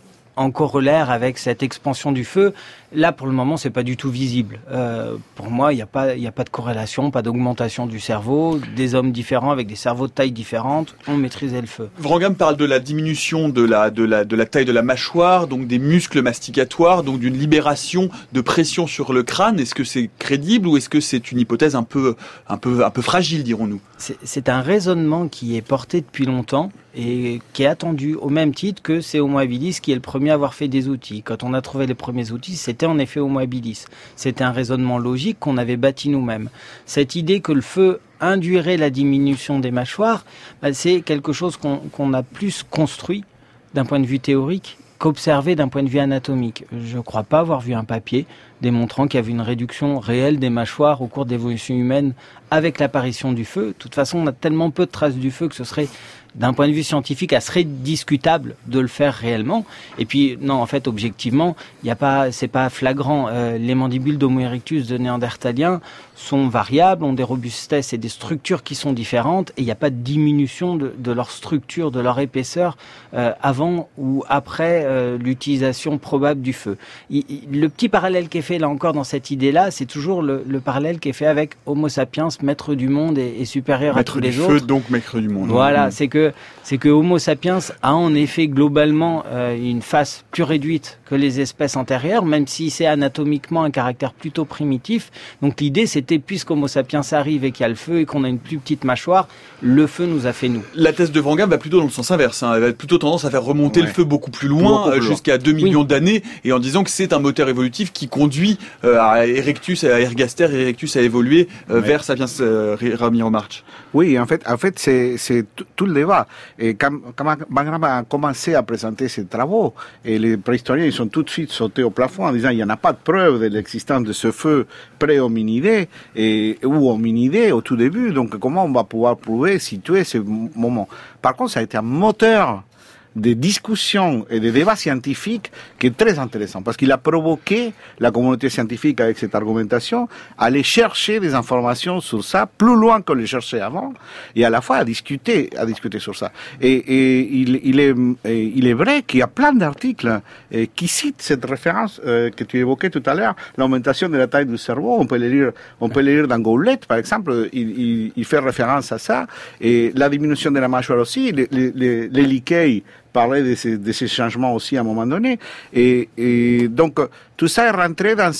en corollaire avec cette expansion du feu. Là, pour le moment, c'est pas du tout visible. Pour moi, il n'y a pas de corrélation, pas d'augmentation du cerveau. Des hommes différents avec des cerveaux de taille différente ont maîtrisé le feu. Wrangham parle de la diminution de la taille de la mâchoire, donc des muscles masticatoires, donc d'une libération de pression sur le crâne. Est-ce que c'est crédible ou est-ce que c'est une hypothèse un peu fragile, dirons-nous? C'est un raisonnement qui est porté depuis longtemps et qui est attendu au même titre que c'est Homo habilis qui est le premier à avoir fait des outils. Quand on a trouvé les premiers outils, c'était en effet Homo habilis. C'était un raisonnement logique qu'on avait bâti nous-mêmes. Cette idée que le feu induirait la diminution des mâchoires, c'est quelque chose qu'on a plus construit d'un point de vue théorique qu'observé d'un point de vue anatomique. Je ne crois pas avoir vu un papier démontrant qu'il y avait une réduction réelle des mâchoires au cours de l'évolution humaine avec l'apparition du feu. De toute façon, on a tellement peu de traces du feu que ce serait, d'un point de vue scientifique, assez discutable de le faire réellement. Et puis, non, en fait, objectivement, c'est pas flagrant. Les mandibules d'Homo erectus de néandertaliens sont variables, ont des robustesses et des structures qui sont différentes, et il n'y a pas de diminution de leur structure, de leur épaisseur, avant ou après l'utilisation probable du feu. Le petit parallèle qui est fait, là encore, dans cette idée-là, c'est toujours le parallèle qui est fait avec Homo sapiens, maître du monde et supérieur à tous les autres. Maître du feu, donc maître du monde. Voilà, c'est que Homo sapiens a en effet globalement une face plus réduite que les espèces antérieures, même si c'est anatomiquement un caractère plutôt primitif. Donc l'idée, c'était, puisqu'Homo sapiens arrive et qu'il y a le feu et qu'on a une plus petite mâchoire, le feu nous a fait nous. La thèse de Wrangham va plutôt dans le sens inverse. Elle va plutôt tendance à faire remonter le feu beaucoup plus loin, jusqu'à 2 millions d'années, et en disant que c'est un moteur évolutif qui conduit à Erectus, à Ergaster, Erectus à évoluer vers Sapiens Ramiro March. Oui, en fait, c'est tout le débat. Et quand Wrangham a commencé à présenter ses travaux, et les préhistoriens, ils sont tout de suite sautés au plafond en disant il n'y en a pas de preuve de l'existence de ce feu pré-hominidé ou hominidé au tout début. Donc, comment on va pouvoir prouver, situer ce moment? Par contre, ça a été un moteur de discussions et de débats scientifiques qui est très intéressant parce qu'il a provoqué la communauté scientifique avec cette argumentation à aller chercher des informations sur ça plus loin qu'on les cherchait avant et à la fois à discuter sur ça. Et il est vrai qu'il y a plein d'articles qui citent cette référence que tu évoquais tout à l'heure, l'augmentation de la taille du cerveau. On peut les lire dans Goulet, par exemple. Il fait référence à ça. Et la diminution de la mâchoire aussi, les Leakey parlait de ces changements aussi à un moment donné. Et donc, tout ça est rentré dans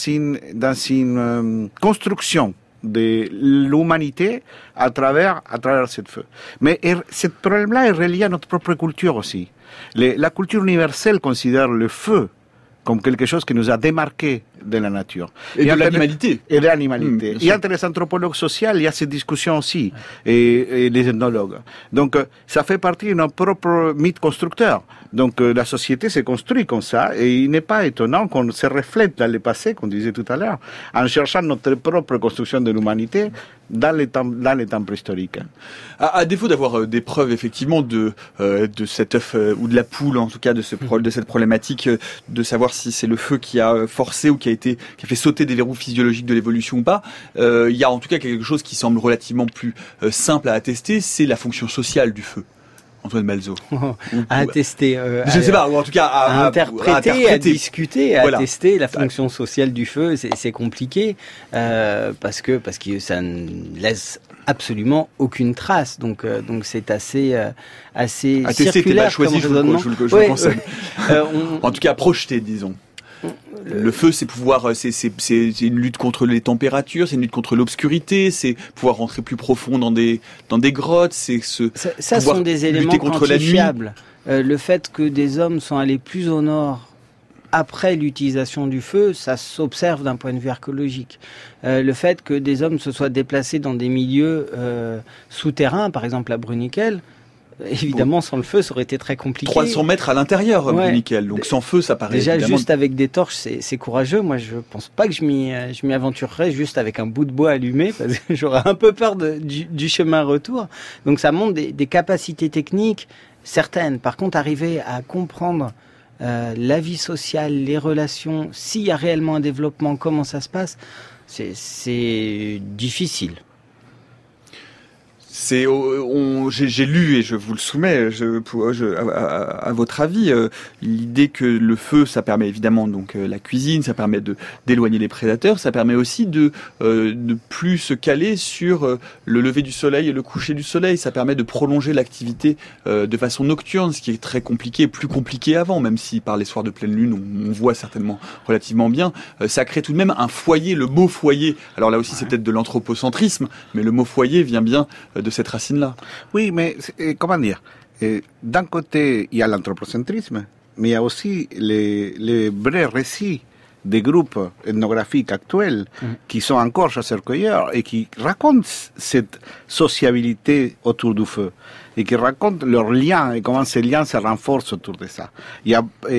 une construction de l'humanité à travers cette feu. Mais ce problème-là est relié à notre propre culture aussi. La culture universelle considère le feu comme quelque chose qui nous a démarqué de la nature. Et de l'animalité. Et de l'animalité. Il y a entre les anthropologues sociaux, il y a cette discussion aussi, et les ethnologues. Donc, ça fait partie de notre propre mythe constructeur. Donc, la société s'est construite comme ça, et il n'est pas étonnant qu'on se reflète dans le passé, qu'on disait tout à l'heure, en cherchant notre propre construction de l'humanité dans les temps préhistoriques. À défaut d'avoir des preuves, effectivement, de cet œuf, ou de la poule, en tout cas, de cette problématique, de savoir si c'est le feu qui a forcé ou qui a fait sauter des verrous physiologiques de l'évolution ou pas, il y a en tout cas quelque chose qui semble relativement plus simple à attester, c'est la fonction sociale du feu. Antoine Balzo. À attester. Je ne sais pas, ou en tout cas à interpréter, à discuter, à attester la fonction sociale du feu, c'est compliqué parce que ça laisse absolument aucune trace. Donc c'est assez circulaire. C'était mal choisi, je le concède. En tout cas, projeté, disons. Le feu, c'est une lutte contre les températures, c'est une lutte contre l'obscurité, c'est pouvoir rentrer plus profond dans des grottes, ça sont des éléments quantifiables. Le fait que des hommes sont allés plus au nord après l'utilisation du feu, ça s'observe d'un point de vue archéologique. Le fait que des hommes se soient déplacés dans des milieux souterrains, par exemple à Bruniquel, évidemment, sans le feu, ça aurait été très compliqué. 300 mètres à l'intérieur, Bruniquel. Donc sans feu, ça paraît déjà évidemment... juste avec des torches, c'est courageux. Moi, je pense pas que je m'y aventurerais juste avec un bout de bois allumé, parce que j'aurais un peu peur du chemin retour. Donc ça montre des capacités techniques certaines. Par contre, arriver à comprendre la vie sociale, les relations, s'il y a réellement un développement, comment ça se passe, c'est difficile. J'ai lu et je vous le soumets à votre avis, l'idée que le feu, ça permet évidemment donc la cuisine, ça permet d'éloigner les prédateurs, ça permet aussi de plus se caler sur le lever du soleil et le coucher du soleil, ça permet de prolonger l'activité de façon nocturne, ce qui est très compliqué, plus compliqué avant, même si par les soirs de pleine lune on voit certainement relativement bien. Ça crée tout de même un foyer, le mot foyer. Alors là aussi c'est peut-être de l'anthropocentrisme, mais le mot foyer vient bien de cette racine-là. Oui, mais comment dire, d'un côté, il y a l'anthropocentrisme, mais il y a aussi les vrais récits des groupes ethnographiques actuels qui sont encore chasseurs-cueilleurs et qui racontent cette sociabilité autour du feu et qui racontent leurs liens et comment ces liens se renforcent autour de ça. Il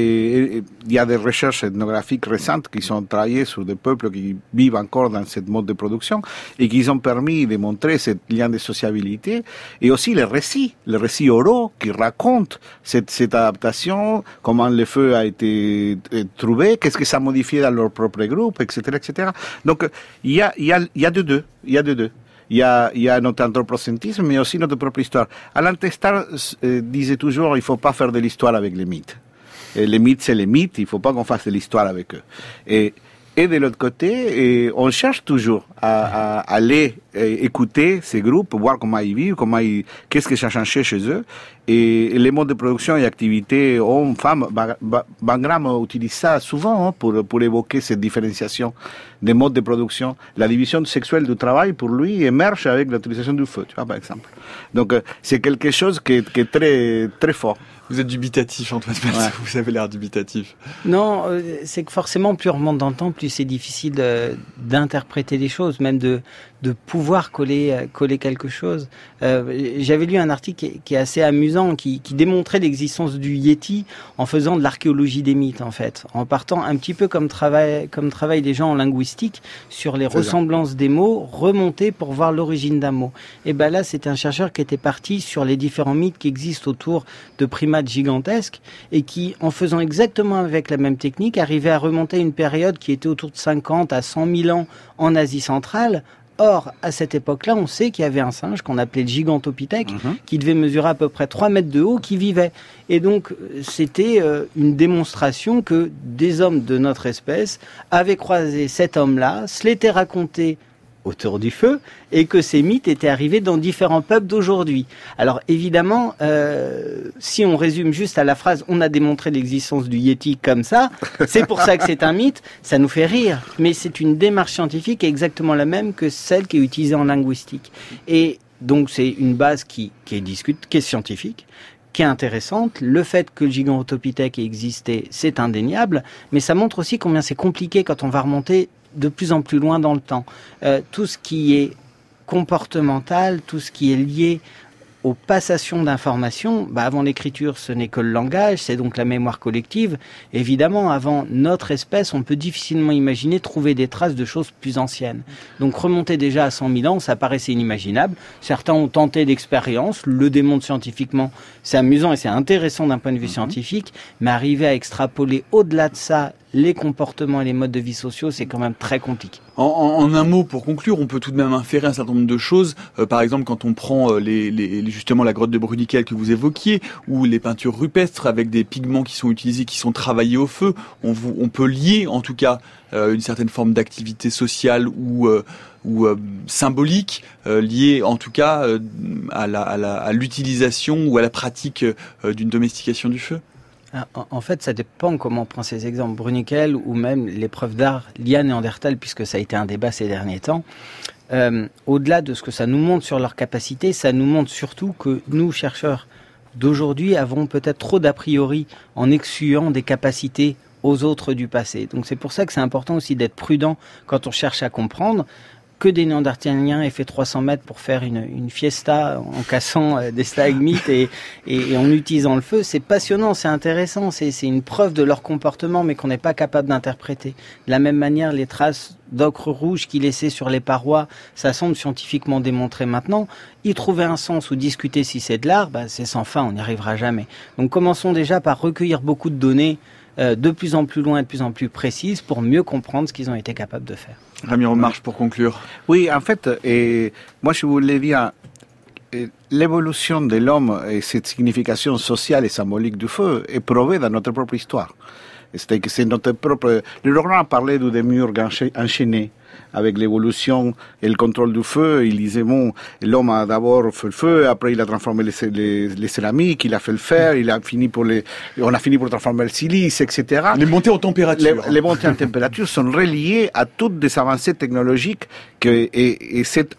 y a des recherches ethnographiques récentes qui sont travaillées sur des peuples qui vivent encore dans ce mode de production et qui ont permis de montrer ce lien de sociabilité et aussi les récits oraux qui racontent cette adaptation, comment le feu a été trouvé, qu'est-ce que ça modifié dans leur propre groupe, etc., etc. Donc, il y a de deux. Il y a notre anthropocentrisme, mais aussi notre propre histoire. Alain Testard disait toujours, il ne faut pas faire de l'histoire avec les mythes. Et les mythes, c'est les mythes, il ne faut pas qu'on fasse de l'histoire avec eux. Et de l'autre côté, on cherche toujours à aller écouter ces groupes, voir comment ils vivent, qu'est-ce que ça a changé chez eux. Et les modes de production et activités hommes-femmes, Bangram utilise ça souvent pour évoquer cette différenciation des modes de production. La division sexuelle du travail, pour lui, émerge avec l'utilisation du feu, tu vois, par exemple. Donc, c'est quelque chose qui est très, très fort. Vous êtes dubitatif, Antoine Peltier, ouais. Vous avez l'air dubitatif. Non, c'est que forcément, plus on remonte dans le temps, plus c'est difficile d'interpréter les choses, même de pouvoir coller quelque chose. J'avais lu un article qui est assez amusant, qui démontrait l'existence du Yéti en faisant de l'archéologie des mythes, en fait, en partant un petit peu comme travaillent des gens en linguistique sur les ressemblances des mots, remonter pour voir l'origine d'un mot. Et ben là, c'était un chercheur qui était parti sur les différents mythes qui existent autour de primates gigantesques et qui, en faisant exactement avec la même technique, arrivait à remonter à une période qui était autour de 50 à 100 000 ans en Asie centrale. Or, à cette époque-là, on sait qu'il y avait un singe qu'on appelait le Gigantopithèque, qui devait mesurer à peu près 3 mètres de haut, qui vivait. Et donc, c'était une démonstration que des hommes de notre espèce avaient croisé cet homme-là, se l'étaient raconté autour du feu, et que ces mythes étaient arrivés dans différents peuples d'aujourd'hui. Alors évidemment, si on résume juste à la phrase « on a démontré l'existence du Yéti comme ça », c'est pour ça que c'est un mythe, ça nous fait rire. Mais c'est une démarche scientifique exactement la même que celle qui est utilisée en linguistique. Et donc c'est une base qui est scientifique, qui est intéressante. Le fait que le Gigantopithèque ait existé, c'est indéniable, mais ça montre aussi combien c'est compliqué quand on va remonter de plus en plus loin dans le temps. Tout ce qui est comportemental, tout ce qui est lié aux passations d'informations, avant l'écriture, ce n'est que le langage, c'est donc la mémoire collective. Évidemment, avant notre espèce, on peut difficilement imaginer trouver des traces de choses plus anciennes. Donc remonter déjà à 100 000 ans, ça paraissait inimaginable. Certains ont tenté l'expérience, le démontrent scientifiquement. C'est amusant et c'est intéressant d'un point de vue scientifique, mais arriver à extrapoler au-delà de ça les comportements et les modes de vie sociaux, c'est quand même très compliqué. En un mot, pour conclure, on peut tout de même inférer un certain nombre de choses. Par exemple, quand on prend justement la grotte de Bruniquel que vous évoquiez, ou les peintures rupestres avec des pigments qui sont utilisés, qui sont travaillés au feu, on peut lier en tout cas une certaine forme d'activité sociale ou symbolique, liée en tout cas à l'utilisation ou à la pratique d'une domestication du feu. En fait, ça dépend comment on prend ces exemples. Bruniquel ou même l'épreuve d'art liée à Néandertal, puisque ça a été un débat ces derniers temps. Au-delà de ce que ça nous montre sur leur capacité, ça nous montre surtout que nous, chercheurs d'aujourd'hui, avons peut-être trop d'a priori en excluant des capacités aux autres du passé. Donc c'est pour ça que c'est important aussi d'être prudent quand on cherche à comprendre. Que des Néandertaliens aient fait 300 mètres pour faire une fiesta en cassant des stalagmites et en utilisant le feu, c'est passionnant, c'est intéressant, c'est une preuve de leur comportement, mais qu'on n'est pas capable d'interpréter. De la même manière, les traces d'ocre rouge qu'ils laissaient sur les parois, ça semble scientifiquement démontré maintenant. Y trouver un sens ou discuter si c'est de l'art, c'est sans fin, on n'y arrivera jamais. Donc commençons déjà par recueillir beaucoup de données de plus en plus loin et de plus en plus précises pour mieux comprendre ce qu'ils ont été capables de faire. Ramiro Marche, pour conclure. Oui, en fait, moi je voulais dire, l'évolution de l'homme et cette signification sociale et symbolique du feu est prouvée dans notre propre histoire. C'est que c'est notre propre... Le Roland parlait de démiurge enchaîné avec l'évolution et le contrôle du feu. Il disait, bon, l'homme a d'abord fait le feu, après il a transformé les céramiques, il a fait le fer, on a fini pour transformer le silice, etc. Les montées en température. Les montées en température sont reliées à toutes des avancées technologiques et cette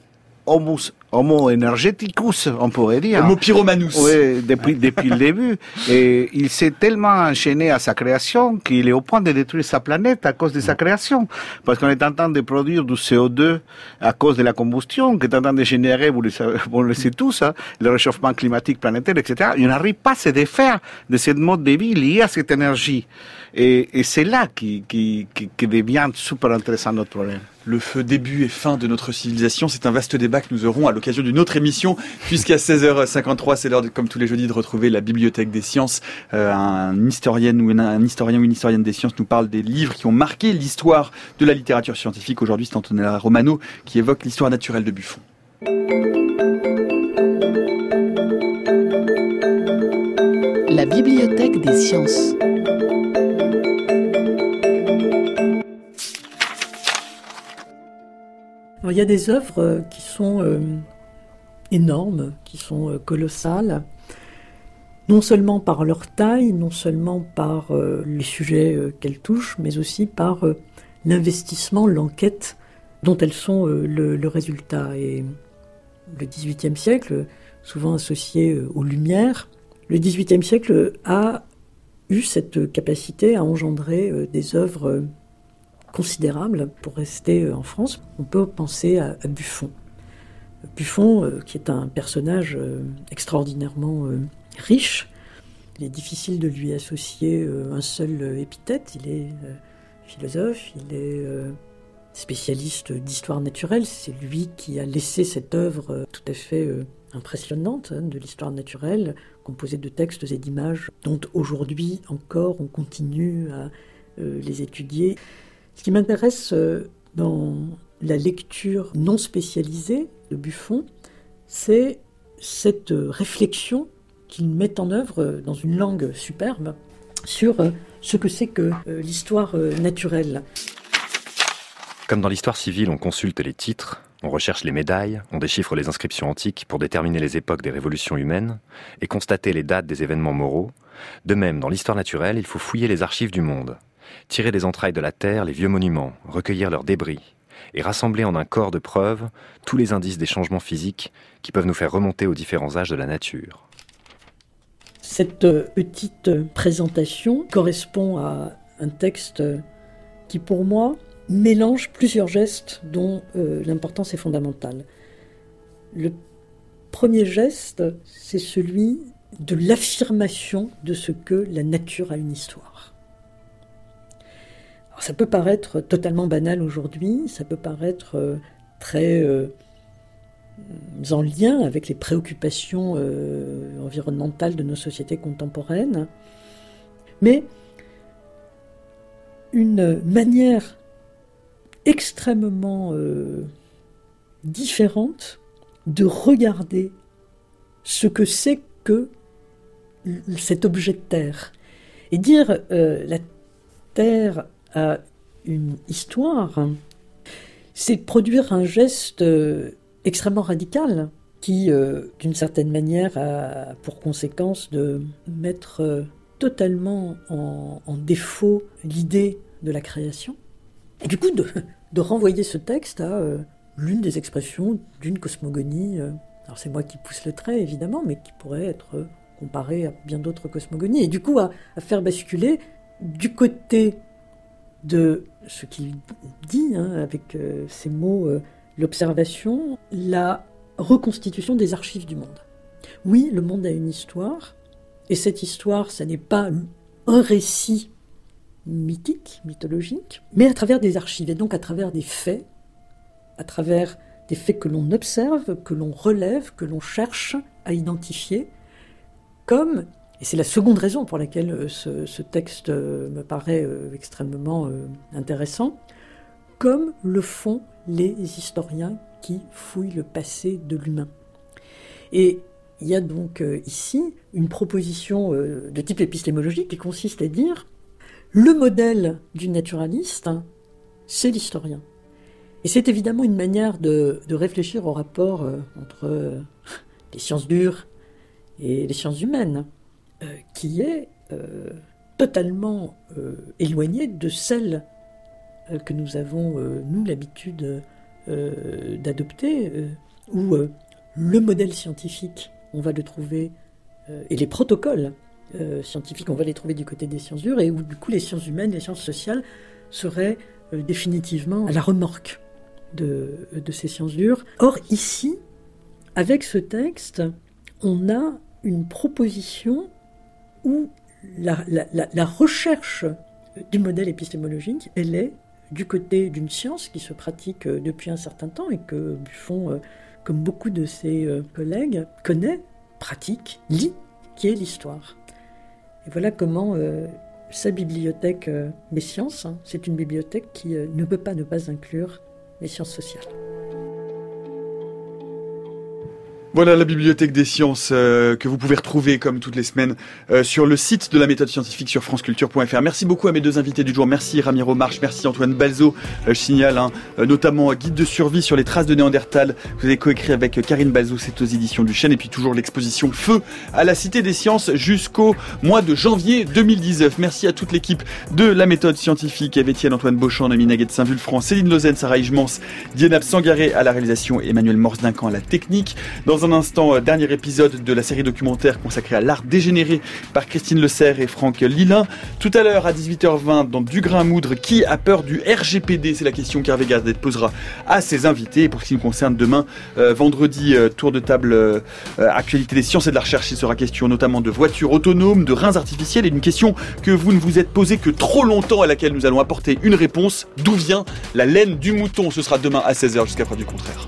Homo energeticus, on pourrait dire. Homo pyromanus. Oui, depuis le début. Et il s'est tellement enchaîné à sa création qu'il est au point de détruire sa planète à cause de sa création. Parce qu'on est en train de produire du CO2 à cause de la combustion, qui est en train de générer, vous le savez tous, le réchauffement climatique planétaire, etc. Il n'arrive pas à se défaire de ce mode de vie lié à cette énergie. Et c'est là qui devient super intéressant notre problème. Le feu, début et fin de notre civilisation, c'est un vaste débat que nous aurons à l'occasion d'une autre émission, puisqu'à 16h53, c'est l'heure, comme tous les jeudis, de retrouver la Bibliothèque des Sciences. Un historien ou une historienne des sciences nous parle des livres qui ont marqué l'histoire de la littérature scientifique. Aujourd'hui, c'est Antonella Romano qui évoque l'histoire naturelle de Buffon. La Bibliothèque des Sciences. Alors, il y a des œuvres qui sont énormes, qui sont colossales, non seulement par leur taille, non seulement par les sujets qu'elles touchent, mais aussi par l'investissement, l'enquête dont elles sont le résultat. Et le XVIIIe siècle, souvent associé aux Lumières, le XVIIIe siècle a eu cette capacité à engendrer des œuvres considérable. Pour rester en France, on peut penser à Buffon. Buffon, qui est un personnage extraordinairement riche. Il est difficile de lui associer un seul épithète. Il est philosophe, il est spécialiste d'histoire naturelle. C'est lui qui a laissé cette œuvre tout à fait impressionnante de l'histoire naturelle, composée de textes et d'images dont aujourd'hui encore on continue à les étudier. Ce qui m'intéresse dans la lecture non spécialisée de Buffon, c'est cette réflexion qu'il met en œuvre dans une langue superbe sur ce que c'est que l'histoire naturelle. Comme dans l'histoire civile, on consulte les titres, on recherche les médailles, on déchiffre les inscriptions antiques pour déterminer les époques des révolutions humaines et constater les dates des événements moraux, de même, dans l'histoire naturelle, il faut fouiller les archives du monde. Tirer des entrailles de la terre les vieux monuments, recueillir leurs débris et rassembler en un corps de preuve tous les indices des changements physiques qui peuvent nous faire remonter aux différents âges de la nature. Cette petite présentation correspond à un texte qui, pour moi, mélange plusieurs gestes dont l'importance est fondamentale. Le premier geste, c'est celui de l'affirmation de ce que la nature a une histoire. Alors, ça peut paraître totalement banal aujourd'hui, ça peut paraître très en lien avec les préoccupations environnementales de nos sociétés contemporaines, mais une manière extrêmement différente de regarder ce que c'est que cet objet de terre. Et dire la terre a une histoire, c'est produire un geste extrêmement radical qui, d'une certaine manière, a pour conséquence de mettre totalement en défaut l'idée de la création. Et du coup, de renvoyer ce texte à l'une des expressions d'une cosmogonie. Alors c'est moi qui pousse le trait, évidemment, mais qui pourrait être comparé à bien d'autres cosmogonies. Et du coup, à faire basculer du côté de ce qu'il dit, avec ces mots, l'observation, la reconstitution des archives du monde. Oui, le monde a une histoire, et cette histoire, ça n'est pas un récit mythique, mythologique, mais à travers des archives, et donc à travers des faits, à travers des faits que l'on observe, que l'on relève, que l'on cherche à identifier, comme, et c'est la seconde raison pour laquelle ce texte me paraît extrêmement intéressant, comme le font les historiens qui fouillent le passé de l'humain. Et il y a donc ici une proposition de type épistémologique qui consiste à dire le modèle du naturaliste, c'est l'historien. Et c'est évidemment une manière de réfléchir au rapport entre les sciences dures et les sciences humaines, qui est totalement éloignée de celle que nous avons, nous, l'habitude d'adopter, où le modèle scientifique, on va le trouver, et les protocoles scientifiques, on va les trouver du côté des sciences dures, et où du coup les sciences humaines, les sciences sociales seraient définitivement à la remorque de ces sciences dures. Or, ici, avec ce texte, on a une proposition où la recherche du modèle épistémologique, elle est du côté d'une science qui se pratique depuis un certain temps et que Buffon, comme beaucoup de ses collègues, connaît, pratique, lit, qui est l'histoire. Et voilà comment sa bibliothèque des sciences, c'est une bibliothèque qui ne peut pas ne pas inclure les sciences sociales. Voilà la bibliothèque des sciences que vous pouvez retrouver comme toutes les semaines sur le site de la méthode scientifique sur franceculture.fr. Merci beaucoup à mes deux invités du jour. Merci Ramiro March, merci Antoine Balzo. Je signale notamment Guide de survie sur les traces de Néandertal. Vous avez coécrit avec Karine Balzo, c'est aux éditions du Chêne. Et puis toujours l'exposition Feu à la Cité des Sciences jusqu'au mois de janvier 2019. Merci à toute l'équipe de la méthode scientifique, avec Étienne Antoine Beauchamp, Noémie Naguet Saint-Vulfranc, Céline Lozen, Sarah Hijmans, Dienab Sangaré à la réalisation, Emmanuel Morse-Duncan à la technique. Dans un instant, dernier épisode de la série documentaire consacrée à l'art dégénéré par Christine Le Serre et Franck Lilin. Tout à l'heure, à 18h20, dans Du grain à moudre, qui a peur du RGPD? C'est la question qu'Hervé Gardet posera à ses invités. Et pour ce qui nous concerne, demain, vendredi, tour de table actualité des sciences et de la recherche. Il sera question notamment de voitures autonomes, de reins artificiels et d'une question que vous ne vous êtes posée que trop longtemps, à laquelle nous allons apporter une réponse. D'où vient la laine du mouton? Ce sera demain à 16h jusqu'à preuve du contraire.